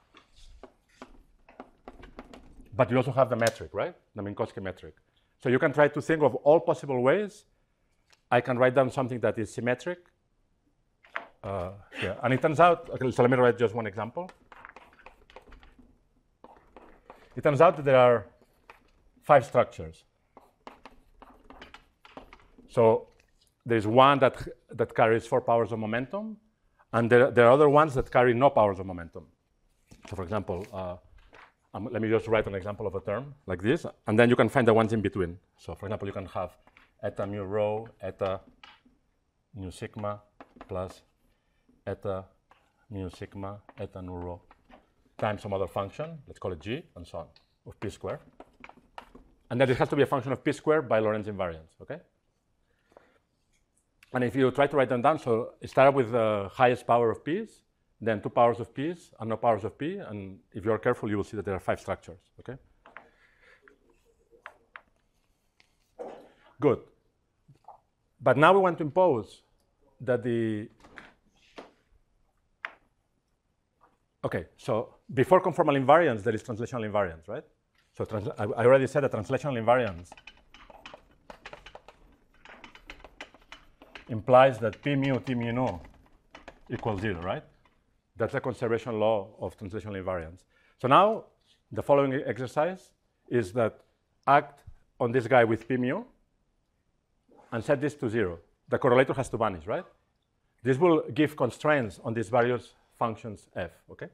but you also have the metric, right? The Minkowski metric. So you can try to think of all possible ways. I can write down something that is symmetric. Uh, yeah. And it turns out, okay, so let me write just one example. It turns out that there are five structures. So there's one that, that carries four powers of momentum, and there, there are other ones that carry no powers of momentum. So for example, uh, um, let me just write an example of a term like this, and then you can find the ones in between. So for example, you can have eta mu rho, eta mu sigma, plus eta mu sigma, eta nu rho, times some other function, let's call it g, and so on, of p squared. And then it has to be a function of p squared by Lorentz invariance, okay? And if you try to write them down, so start with the highest power of p's, then two powers of p's, and no powers of p, and if you're careful, you will see that there are five structures, okay? Good. But now we want to impose that the, okay, so before conformal invariance, there is translational invariance, right? So I already said that translational invariance implies that P mu T mu nu equals zero, right? That's a conservation law of translational invariance. So now the following exercise is that act on this guy with P mu and set this to zero. The correlator has to vanish, right? This will give constraints on these various functions f, okay?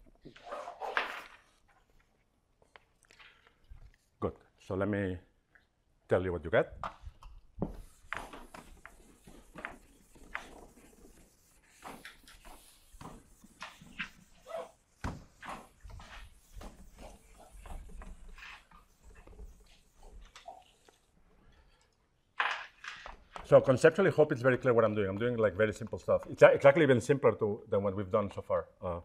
Good. So let me tell you what you get. So conceptually, hope it's very clear what I'm doing. I'm doing like very simple stuff. It's, it's actually even simpler to, than what we've done so far. Uh,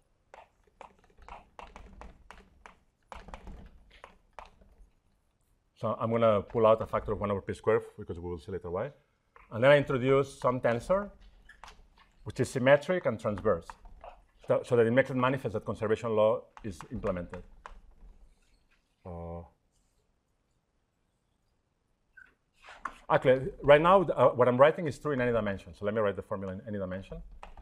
so I'm going to pull out a factor of one over p squared, because we will see later why. And then I introduce some tensor, which is symmetric and transverse, so, so that it makes it manifest that conservation law is implemented. Uh, Actually, right now, uh, what I'm writing is true in any dimension. So let me write the formula in any dimension.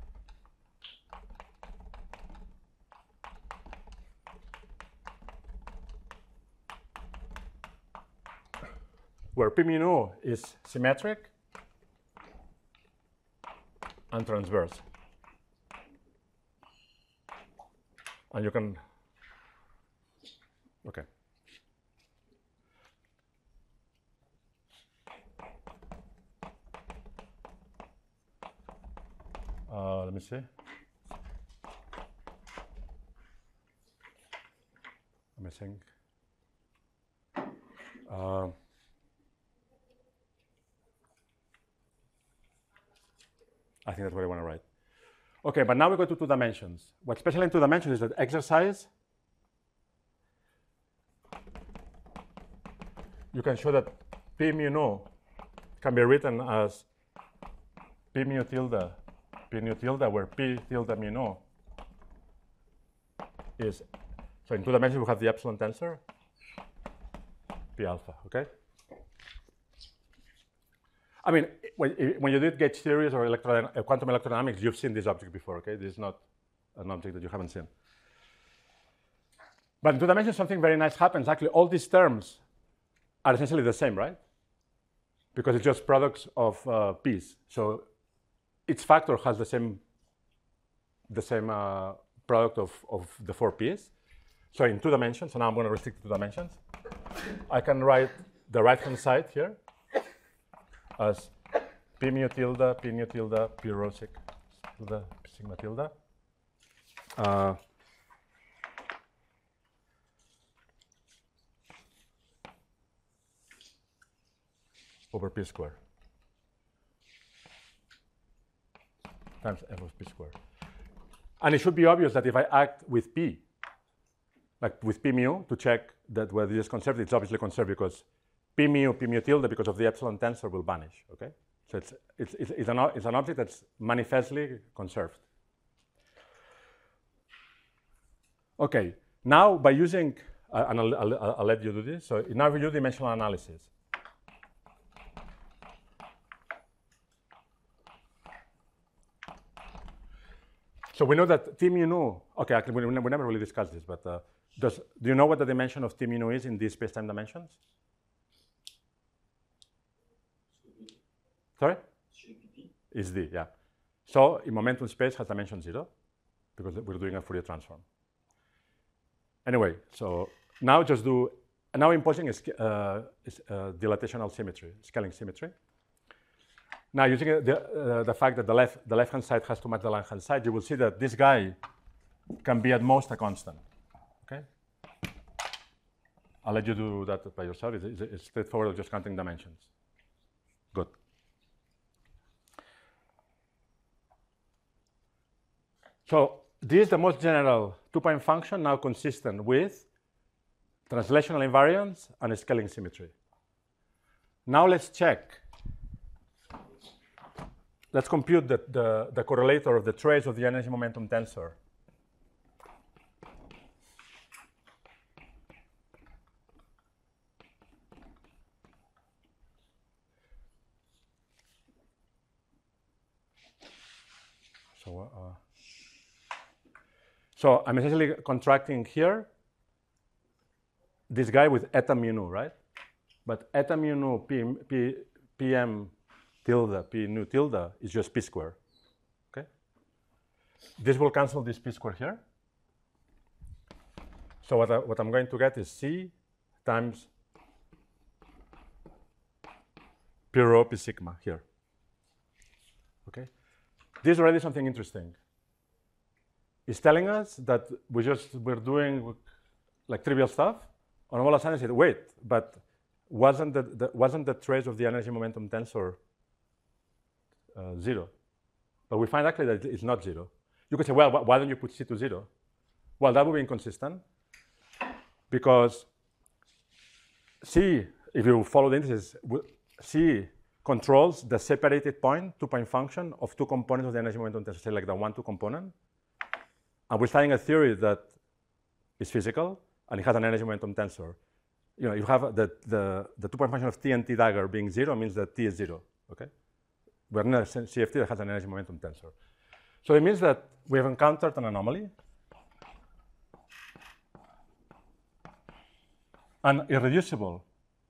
Where P mu nu is symmetric and transverse. And you can, okay. Uh, let me see. I'm missing. Uh, I think that's what I want to write. Okay, but now we go to two dimensions. What's special in two dimensions is that exercise, you can show that P mu nu can be written as P mu tilde, P nu tilde, where P tilde mu nu is, so in two dimensions we have the epsilon tensor, P alpha, okay? I mean, when, when you did gauge theories or electro, uh, quantum electrodynamics, you've seen this object before, okay? This is not an object that you haven't seen. But in two dimensions, something very nice happens. Actually, all these terms are essentially the same, right? Because it's just products of uh, P's. So each factor has the same, the same uh, product of, of the four P's. So in two dimensions, so now I'm going to restrict to two dimensions. I can write the right-hand side here as P mu tilde, P nu tilde, P rho sig tilde, sigma tilde. Uh, over P squared times f of P squared. And it should be obvious that if I act with P, like with P mu, to check that whether it is conserved, it's obviously conserved because P mu, P mu tilde, because of the epsilon tensor, will vanish, okay? So it's, it's, it's, it's, an, it's an object that's manifestly conserved. Okay, now by using, uh, and I'll, I'll, I'll let you do this, so now we do dimensional analysis. So we know that T mu nu, okay, actually we, we never really discussed this, but uh, does, do you know what the dimension of T mu nu is in these space-time dimensions? Sorry? Is D, yeah. So in momentum space has dimension zero because we're doing a Fourier transform. Anyway, so now just do, now imposing a uh, uh, dilatational symmetry, scaling symmetry. Now using the, uh, the fact that the left, the left-hand side has to match the right-hand side, you will see that this guy can be at most a constant, okay? I'll let you do that by yourself. It's, it's straightforward, just counting dimensions. Good. So this is the most general two-point function now consistent with translational invariance and scaling symmetry. Now let's check. Let's compute the, the, the correlator of the trace of the energy momentum tensor. So, uh, so I'm essentially contracting here this guy with eta mu nu, right? But eta mu nu p, p, pm tilde, p nu tilde is just p squared, okay? This will cancel this p squared here. So what, I, what I'm going to get is c times p rho p sigma here, okay? This is already something interesting. It's telling us that we just, we're doing like trivial stuff, and all of a sudden I said, wait, but wasn't the, the, wasn't the trace of the energy momentum tensor uh, zero? But we find actually that it's not zero. You could say, well, why don't you put C to zero? Well, that would be inconsistent because C, if you follow the indices, C controls the separated point, two-point function of two components of the energy momentum tensor, say like the one, two component. And we're studying a theory that is physical and it has an energy momentum tensor. You know, you have the, the, the two-point function of T and T dagger being zero means that T is zero, okay? We're in a C F T that has an energy momentum tensor. So it means that we have encountered an anomaly, an irreducible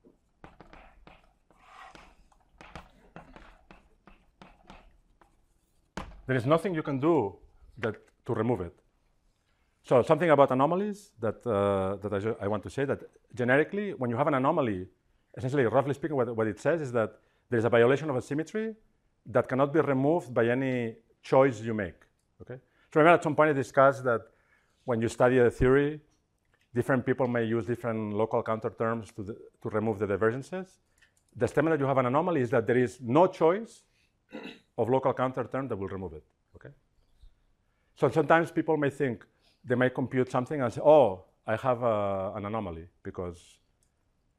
there is nothing you can do that to remove it. So something about anomalies that, uh, that I, I want to say that generically, when you have an anomaly, essentially, roughly speaking, what, what it says is that there is a violation of a symmetry that cannot be removed by any choice you make, okay? So remember at some point I discussed that when you study a theory, different people may use different local counter terms to, the, to remove the divergences. The statement that you have an anomaly is that there is no choice of local counter term that will remove it, okay? So sometimes people may think, they may compute something and say, oh, I have a, an anomaly because,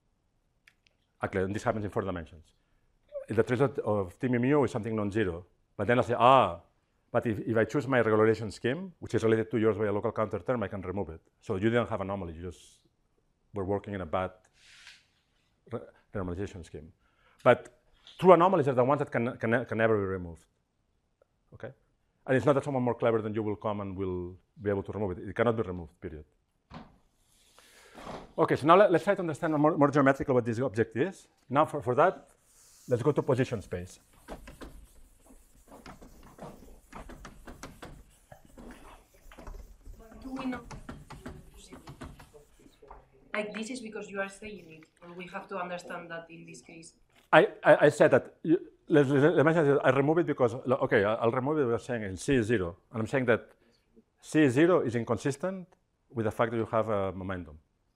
actually, and this happens in four dimensions. The trace of T mu mu is something non-zero. But then I say, ah, but if, if I choose my regularization scheme, which is related to yours by a local counter term, I can remove it. So you didn't have anomaly, you just were working in a bad normalization scheme. But true anomalies are the ones that can, can, can never be removed, okay? And it's not that someone more clever than you will come and will be able to remove it. It cannot be removed, period. Okay, so now let, let's try to understand more, more geometrically what this object is. Now for, for that, let's go to position space. Do we know? Like this is because you are saying it, or we have to understand that in this case? I, I, I said that, you, let, let, let me say that I remove it because, okay, I'll remove it by saying in C is zero. And I'm saying that C is zero is inconsistent with the fact that you have a momentum.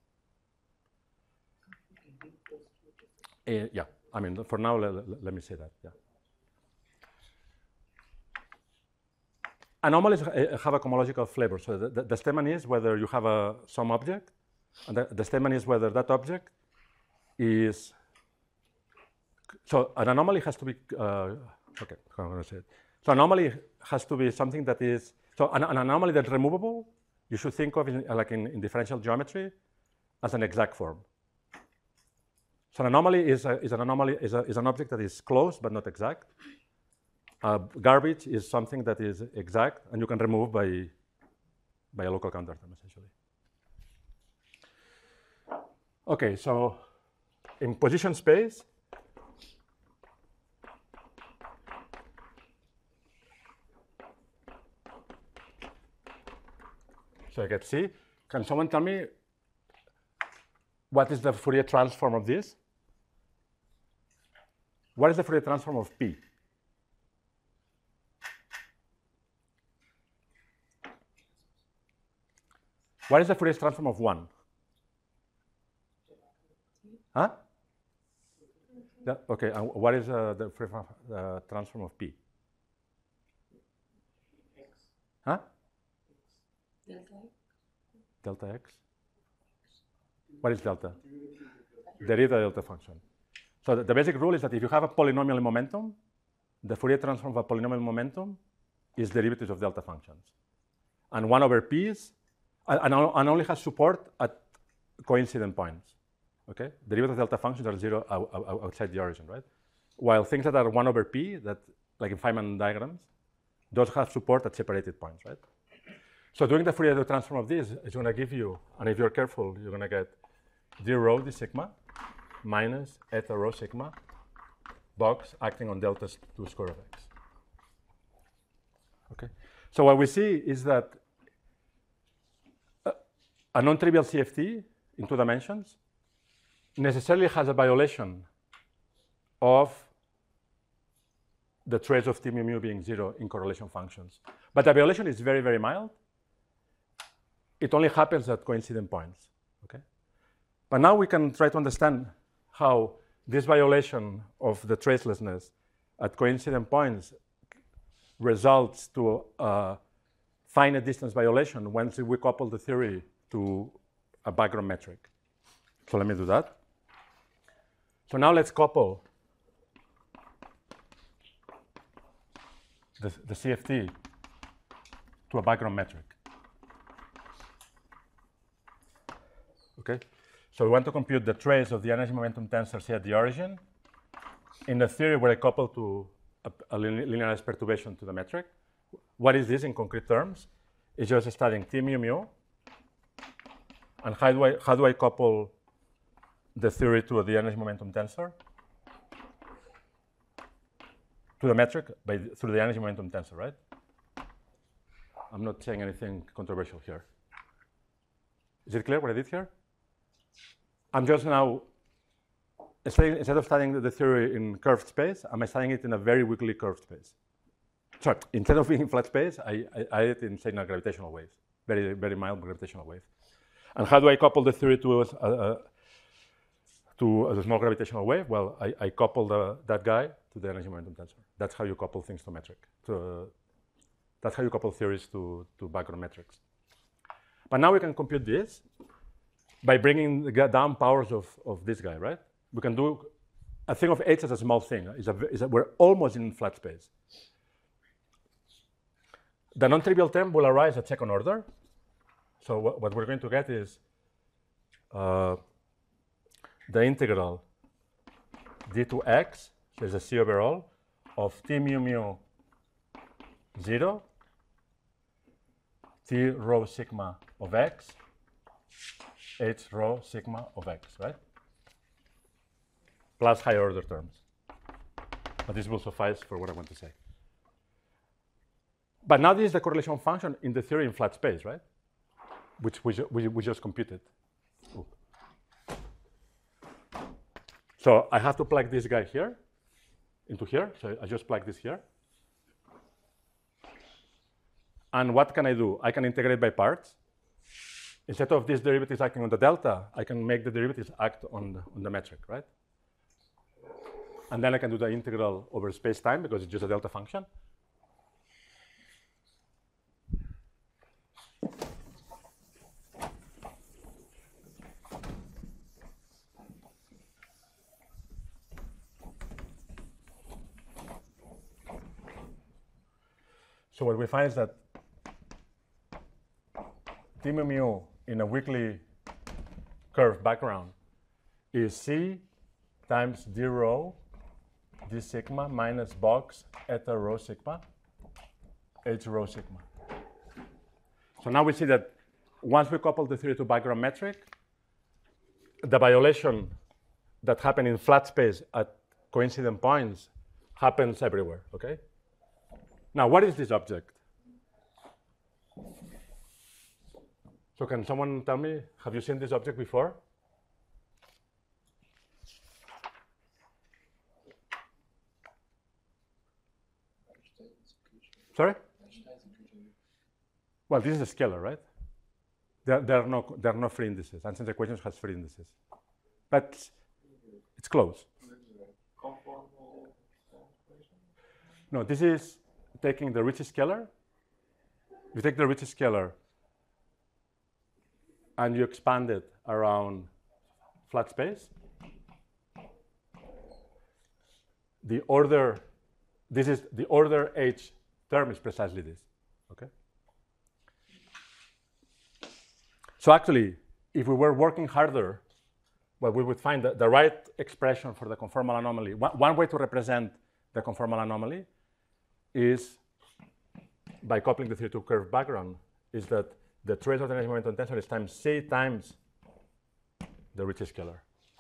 Uh, yeah, I mean, for now, let, let, let me say that, yeah. Anomalies have a cohomological flavor. So the, the, the statement is whether you have a, some object, and the, the statement is whether that object is, so an anomaly has to be, uh, okay, I'm going to say it. So anomaly has to be something that is, so an, an anomaly that's removable, you should think of, in, like in, in differential geometry, as an exact form. So an anomaly is, a, is an anomaly is, a, is an object that is closed but not exact. Uh, garbage is something that is exact and you can remove by, by a local counter term, essentially. Okay, so in position space, so I get C. Can someone tell me what is the Fourier transform of this? What is the Fourier transform of P? What is the Fourier transform of one? Huh? Yeah, okay, and what is uh, the Fourier uh, transform of P? Huh? Delta. Delta x? What is delta? Derivative delta function. So the, the basic rule is that if you have a polynomial momentum, the Fourier transform of a polynomial momentum is derivatives of delta functions. And one over p is, and, and only has support at coincident points. Okay? Derivative of delta functions are zero out, out, outside the origin, right? While things that are one over p, that like in Feynman diagrams, those have support at separated points, right? So doing the Fourier transform of this is going to give you, and if you're careful, you're going to get d rho d sigma minus eta rho sigma box acting on delta two square of x. Okay. So what we see is that a, a non-trivial C F T in two dimensions necessarily has a violation of the trace of T mu mu being zero in correlation functions. But the violation is very, very mild. It only happens at coincident points, okay? But now we can try to understand how this violation of the tracelessness at coincident points results to a finite distance violation once we couple the theory to a background metric. So let me do that. So now let's couple the, the C F T to a background metric. Okay, so we want to compute the trace of the energy momentum tensor C at the origin in the theory where I couple to a, a linearized perturbation to the metric. What is this in concrete terms? It's just studying T mu mu, and how do I how do I couple the theory to the energy momentum tensor to the metric by the, through the energy momentum tensor, right? I'm not saying anything controversial here. Is it clear what I did here? I'm just now, instead of studying the theory in curved space, I'm studying it in a very weakly curved space. Sorry, instead of being in flat space, I, I, I did it in signal gravitational waves, very, very mild gravitational waves. And how do I couple the theory to a, a, to a small gravitational wave? Well, I, I couple the, that guy to the energy momentum tensor. That's how you couple things to metric. To, uh, that's how you couple theories to, to background metrics. But now we can compute this by bringing the down powers of, of this guy, right? We can do a thing of H as a small thing. Is a, is a, we're almost in flat space. the non-trivial term will arise at second order. So what, what we're going to get is uh, the integral d to x, so it's a c overall, of t mu mu zero, t rho sigma of x, h rho sigma of x, right? Plus higher order terms. But this will suffice for what I want to say. But now this is the correlation function in the theory in flat space, right? Which we, ju we, we just computed. Ooh. So I have to plug this guy here into here. So I just plug this here. And what can I do? I can integrate by parts. Instead of these derivatives acting on the delta, I can make the derivatives act on the, on the metric, right? And then I can do the integral over space-time because it's just a delta function. So what we find is that t mu mu in a weakly curved background is c times d rho d sigma minus box eta rho sigma h rho sigma. So now we see that once we couple the theory to background metric, the violation that happened in flat space at coincident points happens everywhere, okay? Now, what is this object? So can someone tell me, have you seen this object before? Sorry? Well, this is a scalar, right? There, there, are no, there are no free indices. Einstein's equation has free indices. But it's close. No, this is taking the Ricci scalar. You take the Ricci scalar and you expand it around flat space. The order, this is the order H term is precisely this, okay? So actually, if we were working harder, well, we would find that the right expression for the conformal anomaly. One, one way to represent the conformal anomaly is by coupling the theory to curved background, is that the trace of the energy momentum tensor is times c times the Ricci scalar.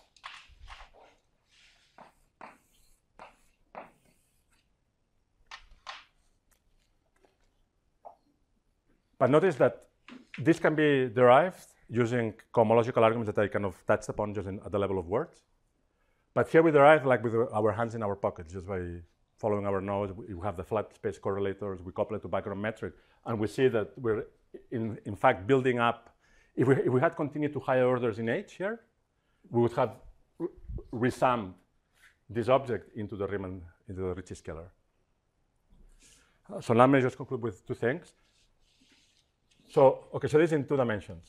But notice that this can be derived using cohomological arguments that I kind of touched upon just in, at the level of words. But here we derive like with our hands in our pockets, just by following our nose. We have the flat space correlators, we couple it to background metric, and we see that we're in, in fact building up. If we, if we had continued to higher orders in H here, we would have resummed this object into the Riemann, into the Ricci scalar. Uh, so let me just conclude with two things. So, okay, so this is in two dimensions.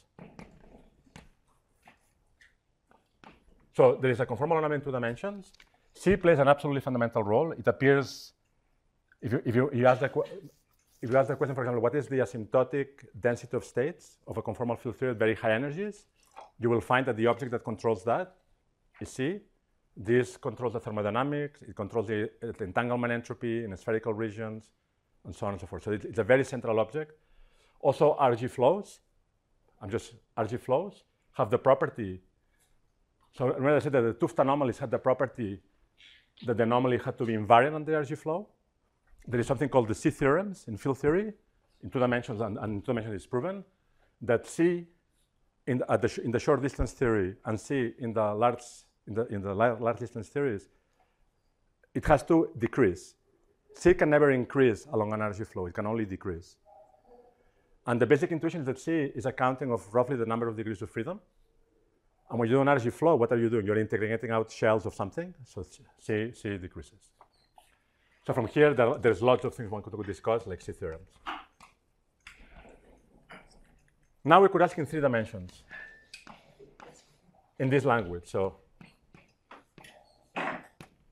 So there is a conformal anomaly in two dimensions. C plays an absolutely fundamental role. It appears, if you, if you, you ask the, if you ask the question, for example, what is the asymptotic density of states of a conformal field theory at very high energies, you will find that the object that controls that is C. This controls the thermodynamics, it controls the, the entanglement entropy in spherical regions, and so on and so forth. So it, it's a very central object. Also, R G flows, I'm just, R G flows have the property. So remember I said that the 't Hooft anomalies had the property that the anomaly had to be invariant on the R G flow. There is something called the C theorems in field theory, in two dimensions, and, and in two dimensions it's proven that C in the, at the, sh in the short distance theory and C in the large in the in the large distance theories, it has to decrease. C can never increase along an R G flow; it can only decrease. And the basic intuition is that C is a counting of roughly the number of degrees of freedom. And when you do an R G flow, what are you doing? You're integrating out shells of something, so C, C decreases. So from here, there, there's lots of things one could discuss, like C theorems. Now we could ask in three dimensions in this language. So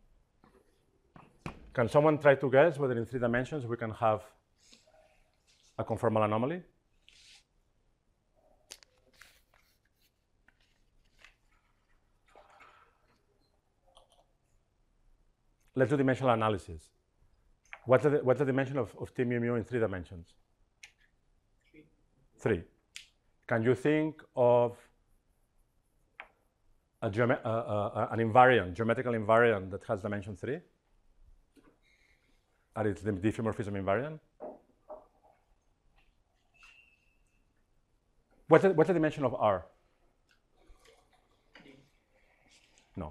can someone try to guess whether in three dimensions we can have a conformal anomaly. Let's do dimensional analysis. What's the, what's the dimension of, of T mu mu in three dimensions? Three. Three. Can you think of a geome uh, uh, an invariant, geometrical invariant that has dimension three? And it's the diffeomorphism invariant? What's the, what's the dimension of R? No.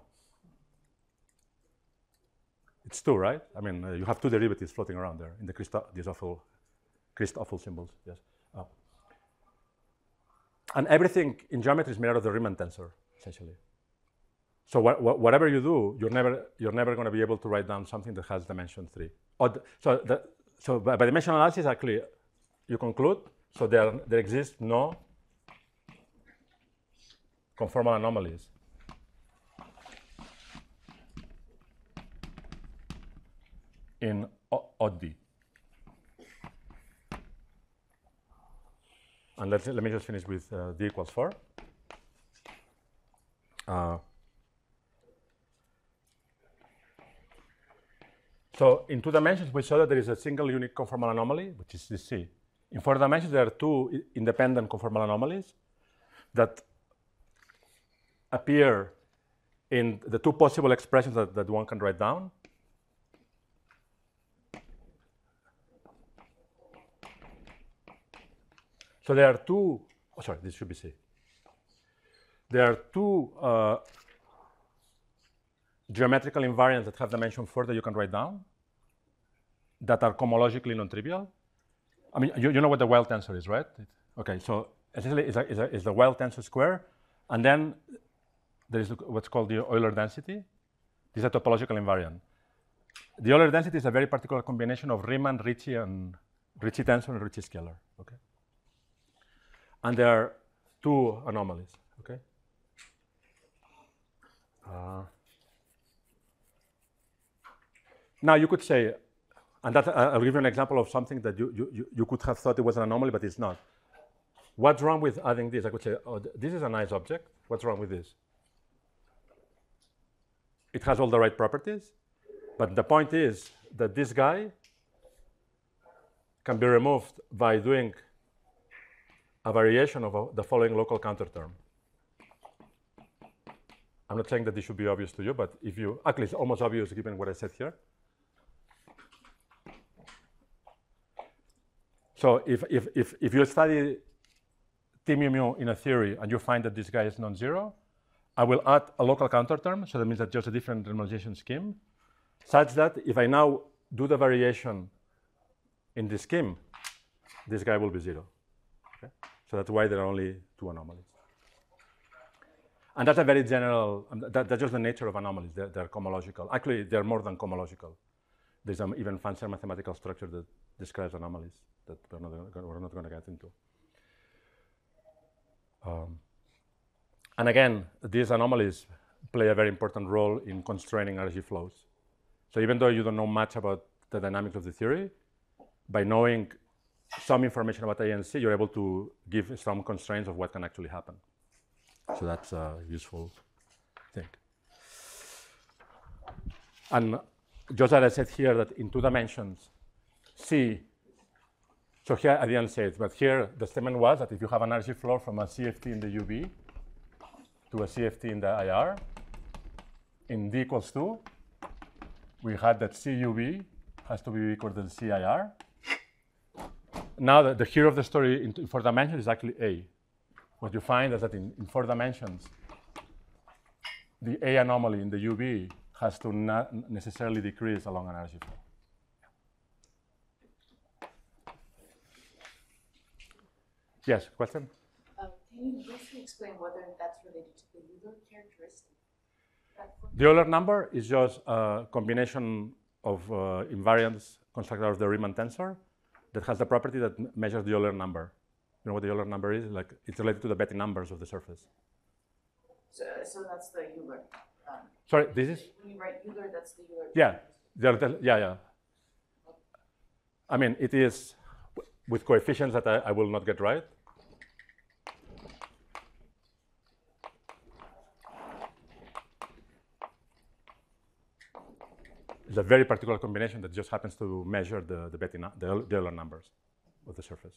It's two, right? I mean, uh, you have two derivatives floating around there in the Christo these awful, Christoffel symbols. Yes. Oh. And everything in geometry is made out of the Riemann tensor, essentially. So wh wh whatever you do, you're never you're never going to be able to write down something that has dimension three. Or the, so the, so by, by dimensional analysis, actually, you conclude so there there exists no conformal anomalies in odd D. And let's, let me just finish with uh, D equals four. Uh, so in two dimensions, we saw that there is a single unique conformal anomaly, which is this C. In four dimensions, there are two independent conformal anomalies that appear in the two possible expressions that, that one can write down. So there are two, oh, sorry, this should be C. There are two uh, geometrical invariants that have dimension four that you can write down that are cohomologically non-trivial. I mean, you, you know what the Weyl tensor is, right? It, okay, so essentially it's, a, it's, a, it's the Weyl tensor square, and then there is what's called the Euler density. This is a topological invariant. The Euler density is a very particular combination of Riemann, Ricci, and Ricci tensor and Ricci scalar. Okay. And there are two anomalies, okay? Uh, now you could say, and that, uh, I'll give you an example of something that you, you, you could have thought it was an anomaly, but it's not. What's wrong with adding this? I could say, oh, th this is a nice object. What's wrong with this? It has all the right properties, but the point is that this guy can be removed by doing a variation of a, the following local counter term. I'm not saying that this should be obvious to you, but if you, actually it's almost obvious given what I said here. So if, if, if, if you study T mu mu in a theory and you find that this guy is non-zero, I will add a local counter term, so that means that just a different renormalization scheme, such that if I now do the variation in this scheme, this guy will be zero. Okay? So that's why there are only two anomalies. And that's a very general, um, that, that's just the nature of anomalies. They're, they're cohomological. Actually, they're more than cohomological. There's an even fancier mathematical structure that describes anomalies that we're not, we're not going to get into. Um, and again, these anomalies play a very important role in constraining energy flows. So even though you don't know much about the dynamics of the theory, by knowing some information about A and C, you're able to give some constraints of what can actually happen. So that's a useful thing. And just as I said here, that in two dimensions, C, so here I didn't say it, but here the statement was that if you have an energy flow from a C F T in the U V to a C F T in the I R, in D equals two, we had that C U V has to be equal to C I R. Now the, the hero of the story in, in four dimensions is actually A. What you find is that in, in four dimensions, the A anomaly in the U V has to not necessarily decrease along an energy flow. Yes, question? Um, can you briefly explain whether that's related to the Euler characteristic? The Euler number is just a combination of uh, invariants constructed out of the Riemann tensor that has the property that measures the Euler number. You know what the Euler number is? Like, it's related to the Betti numbers of the surface. So, so that's the Euler. Um, Sorry, this is? When you write Euler, that's the Euler. Yeah, the, the, yeah, yeah. I mean, it is, with coefficients that I, I will not get right. It's a very particular combination that just happens to measure the, the, Betty, the, the Euler numbers of the surface.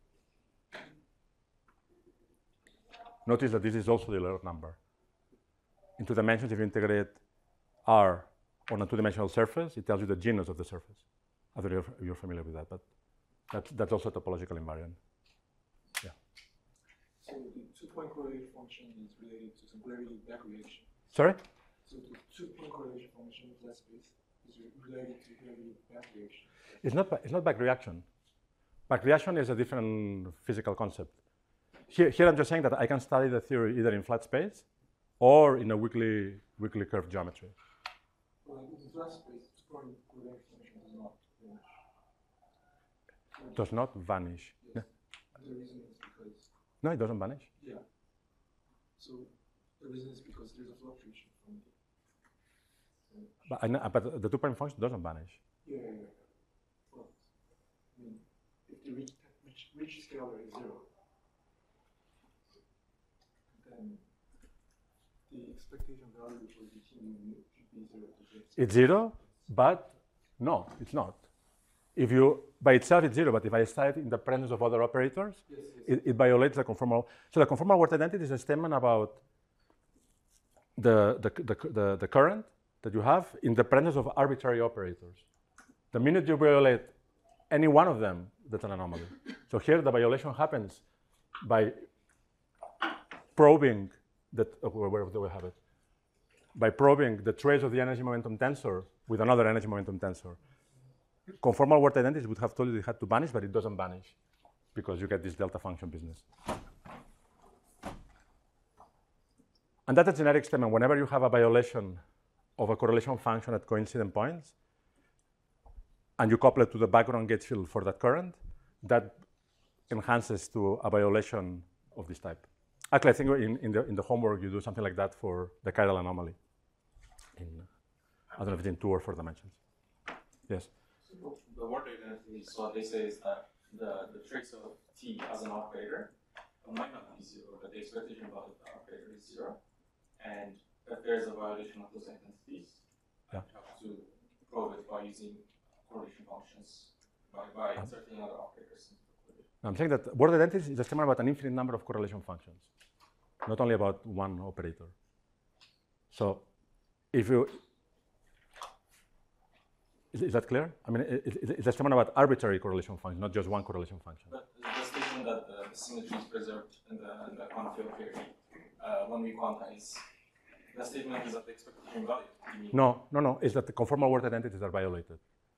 Notice that this is also the Euler number. In two dimensions, if you integrate R on a two-dimensional surface, it tells you the genus of the surface. I don't know if you're familiar with that, but that's, that's also a topological invariant. Yeah. So the two-point correlation function is related to singularity back reaction. Sorry? So the two-point correlation function in flat space is related to singularity back reaction. It's not, it's not back reaction. Back reaction is a different physical concept. Here, here I'm just saying that I can study the theory either in flat space or in a weakly, weakly curved geometry. Well, in flat space, two-point correlation function does not vanish. It does not vanish. Yes. Yeah. The reason is because, No, it doesn't vanish. yeah. So the reason is because there's a fluctuation from the. But, I know, but the two-point function doesn't vanish. Yeah, yeah, yeah. Well, I mean, if the reach, reach, reach scalar is zero, then the expectation value for the T mu should be zero to get. It's zero, but no, it's not. If you, by itself it's zero, but if I study it in the presence of other operators, Yes, yes. it, it violates the conformal. So the conformal word identity is a statement about the, the, the, the, the current that you have in the presence of arbitrary operators. The minute you violate any one of them, that's an anomaly. So here the violation happens by probing that, oh, where, where do we have it? By probing the trace of the energy momentum tensor with another energy momentum tensor. Conformal word identities would have told you it had to vanish, but it doesn't vanish because you get this delta function business. And that's a generic statement. Whenever you have a violation of a correlation function at coincident points, and you couple it to the background gauge field for that current, that enhances to a violation of this type. Actually, I think in, in, the, in the homework you do something like that for the chiral anomaly. In, I don't know if it's in two or four dimensions. Yes? So the word identity, so what they say is that the, the trace of T as an operator might not be zero, but the expectation about the operator is zero. And if there's a violation of those identities, yeah. you have to probe it by using correlation functions, by, by um, inserting other operators into the correlation. I'm saying that word identity is a statement about an infinite number of correlation functions, not only about one operator. So if you, is, is that clear? I mean, it, it, it's a statement about arbitrary correlation functions, not just one correlation function. But the statement that the symmetry is preserved in the, in the quantum field theory, uh, when we quantize, the statement is that the expectation value. You mean No, no, no, it's that the conformal word identities are violated.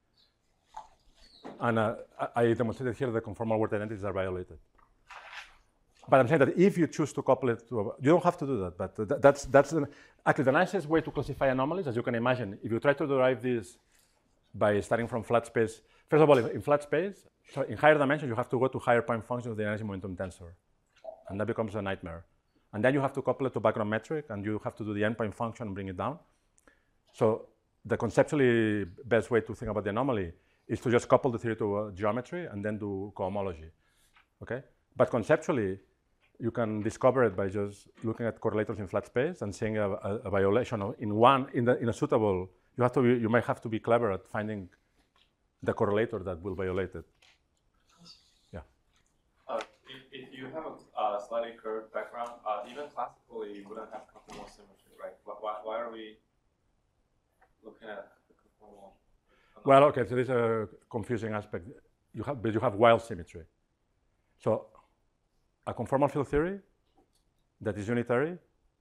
And uh, I, I demonstrated here that the conformal word identities are violated. But I'm saying that if you choose to couple it to, a, you don't have to do that, but th that's, that's the, actually the nicest way to classify anomalies, as you can imagine. If you try to derive this by starting from flat space, first of all, in, in flat space, so in higher dimensions, you have to go to higher point functions of the energy momentum tensor. And that becomes a nightmare. And then you have to couple it to background metric, and you have to do the endpoint function and bring it down. So the conceptually best way to think about the anomaly is to just couple the theory to uh, geometry and then do cohomology, okay? But conceptually, you can discover it by just looking at correlators in flat space and seeing a, a, a violation of in one, in, the, in a suitable, you have to be, you might have to be clever at finding the correlator that will violate it. Yeah. Uh, if, if you have a uh, slightly curved background, uh, even classically, you wouldn't have conformal symmetry, right? Why, why are we looking at the conformal? Well, okay, so there's a confusing aspect. You have, but you have wild symmetry. So a conformal field theory that is unitary,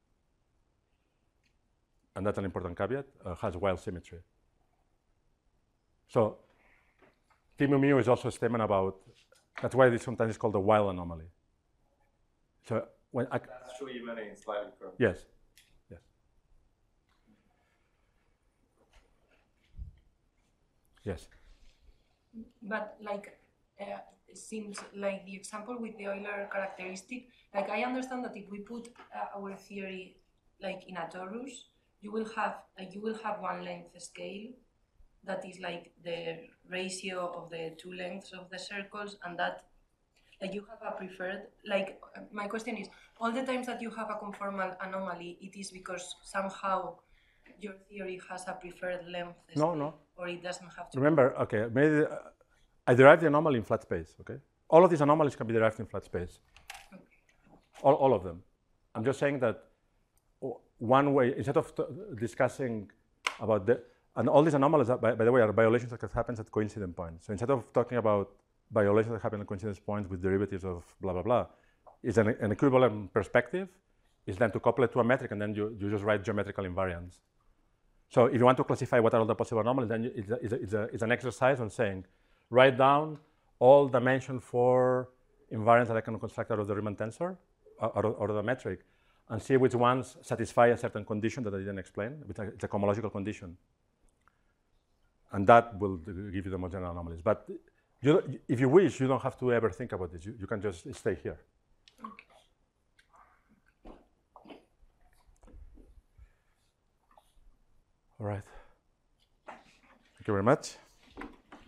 and that's an important caveat, uh, has wild symmetry. So T mu mu is also a statement about, that's why this sometimes is called a wild anomaly. So when I, That's true even in slightly curved. yes, yes. Yes. But like, uh, it seems like the example with the Euler characteristic, like I understand that if we put uh, our theory like in a torus, you will have uh, you will have one length scale, that is like the ratio of the two lengths of the circles, and that like you have a preferred, like uh, my question is, all the times that you have a conformal anomaly, it is because somehow your theory has a preferred length No, state, no. or it doesn't have to. Remember, okay, maybe, uh, I derived the anomaly in flat space, okay? All of these anomalies can be derived in flat space. Okay. All, all of them. I'm just saying that one way, instead of t discussing about the, and all these anomalies, are, by, by the way, are violations that happen at coincident points. So instead of talking about violations that happen at coincidence points with derivatives of blah, blah, blah, is an, an equivalent perspective, is then to couple it to a metric, and then you, you just write geometrical invariance. So if you want to classify what are all the possible anomalies, then you, it's, a, it's, a, it's, a, it's an exercise on saying, write down all dimension four invariants that I can construct out of the Riemann tensor, out of, out of the metric, and see which ones satisfy a certain condition that I didn't explain. It's a, it's a cohomological condition. And that will give you the most general anomalies. But you, if you wish, you don't have to ever think about this. You, you can just stay here. Okay. All right. Thank you very much.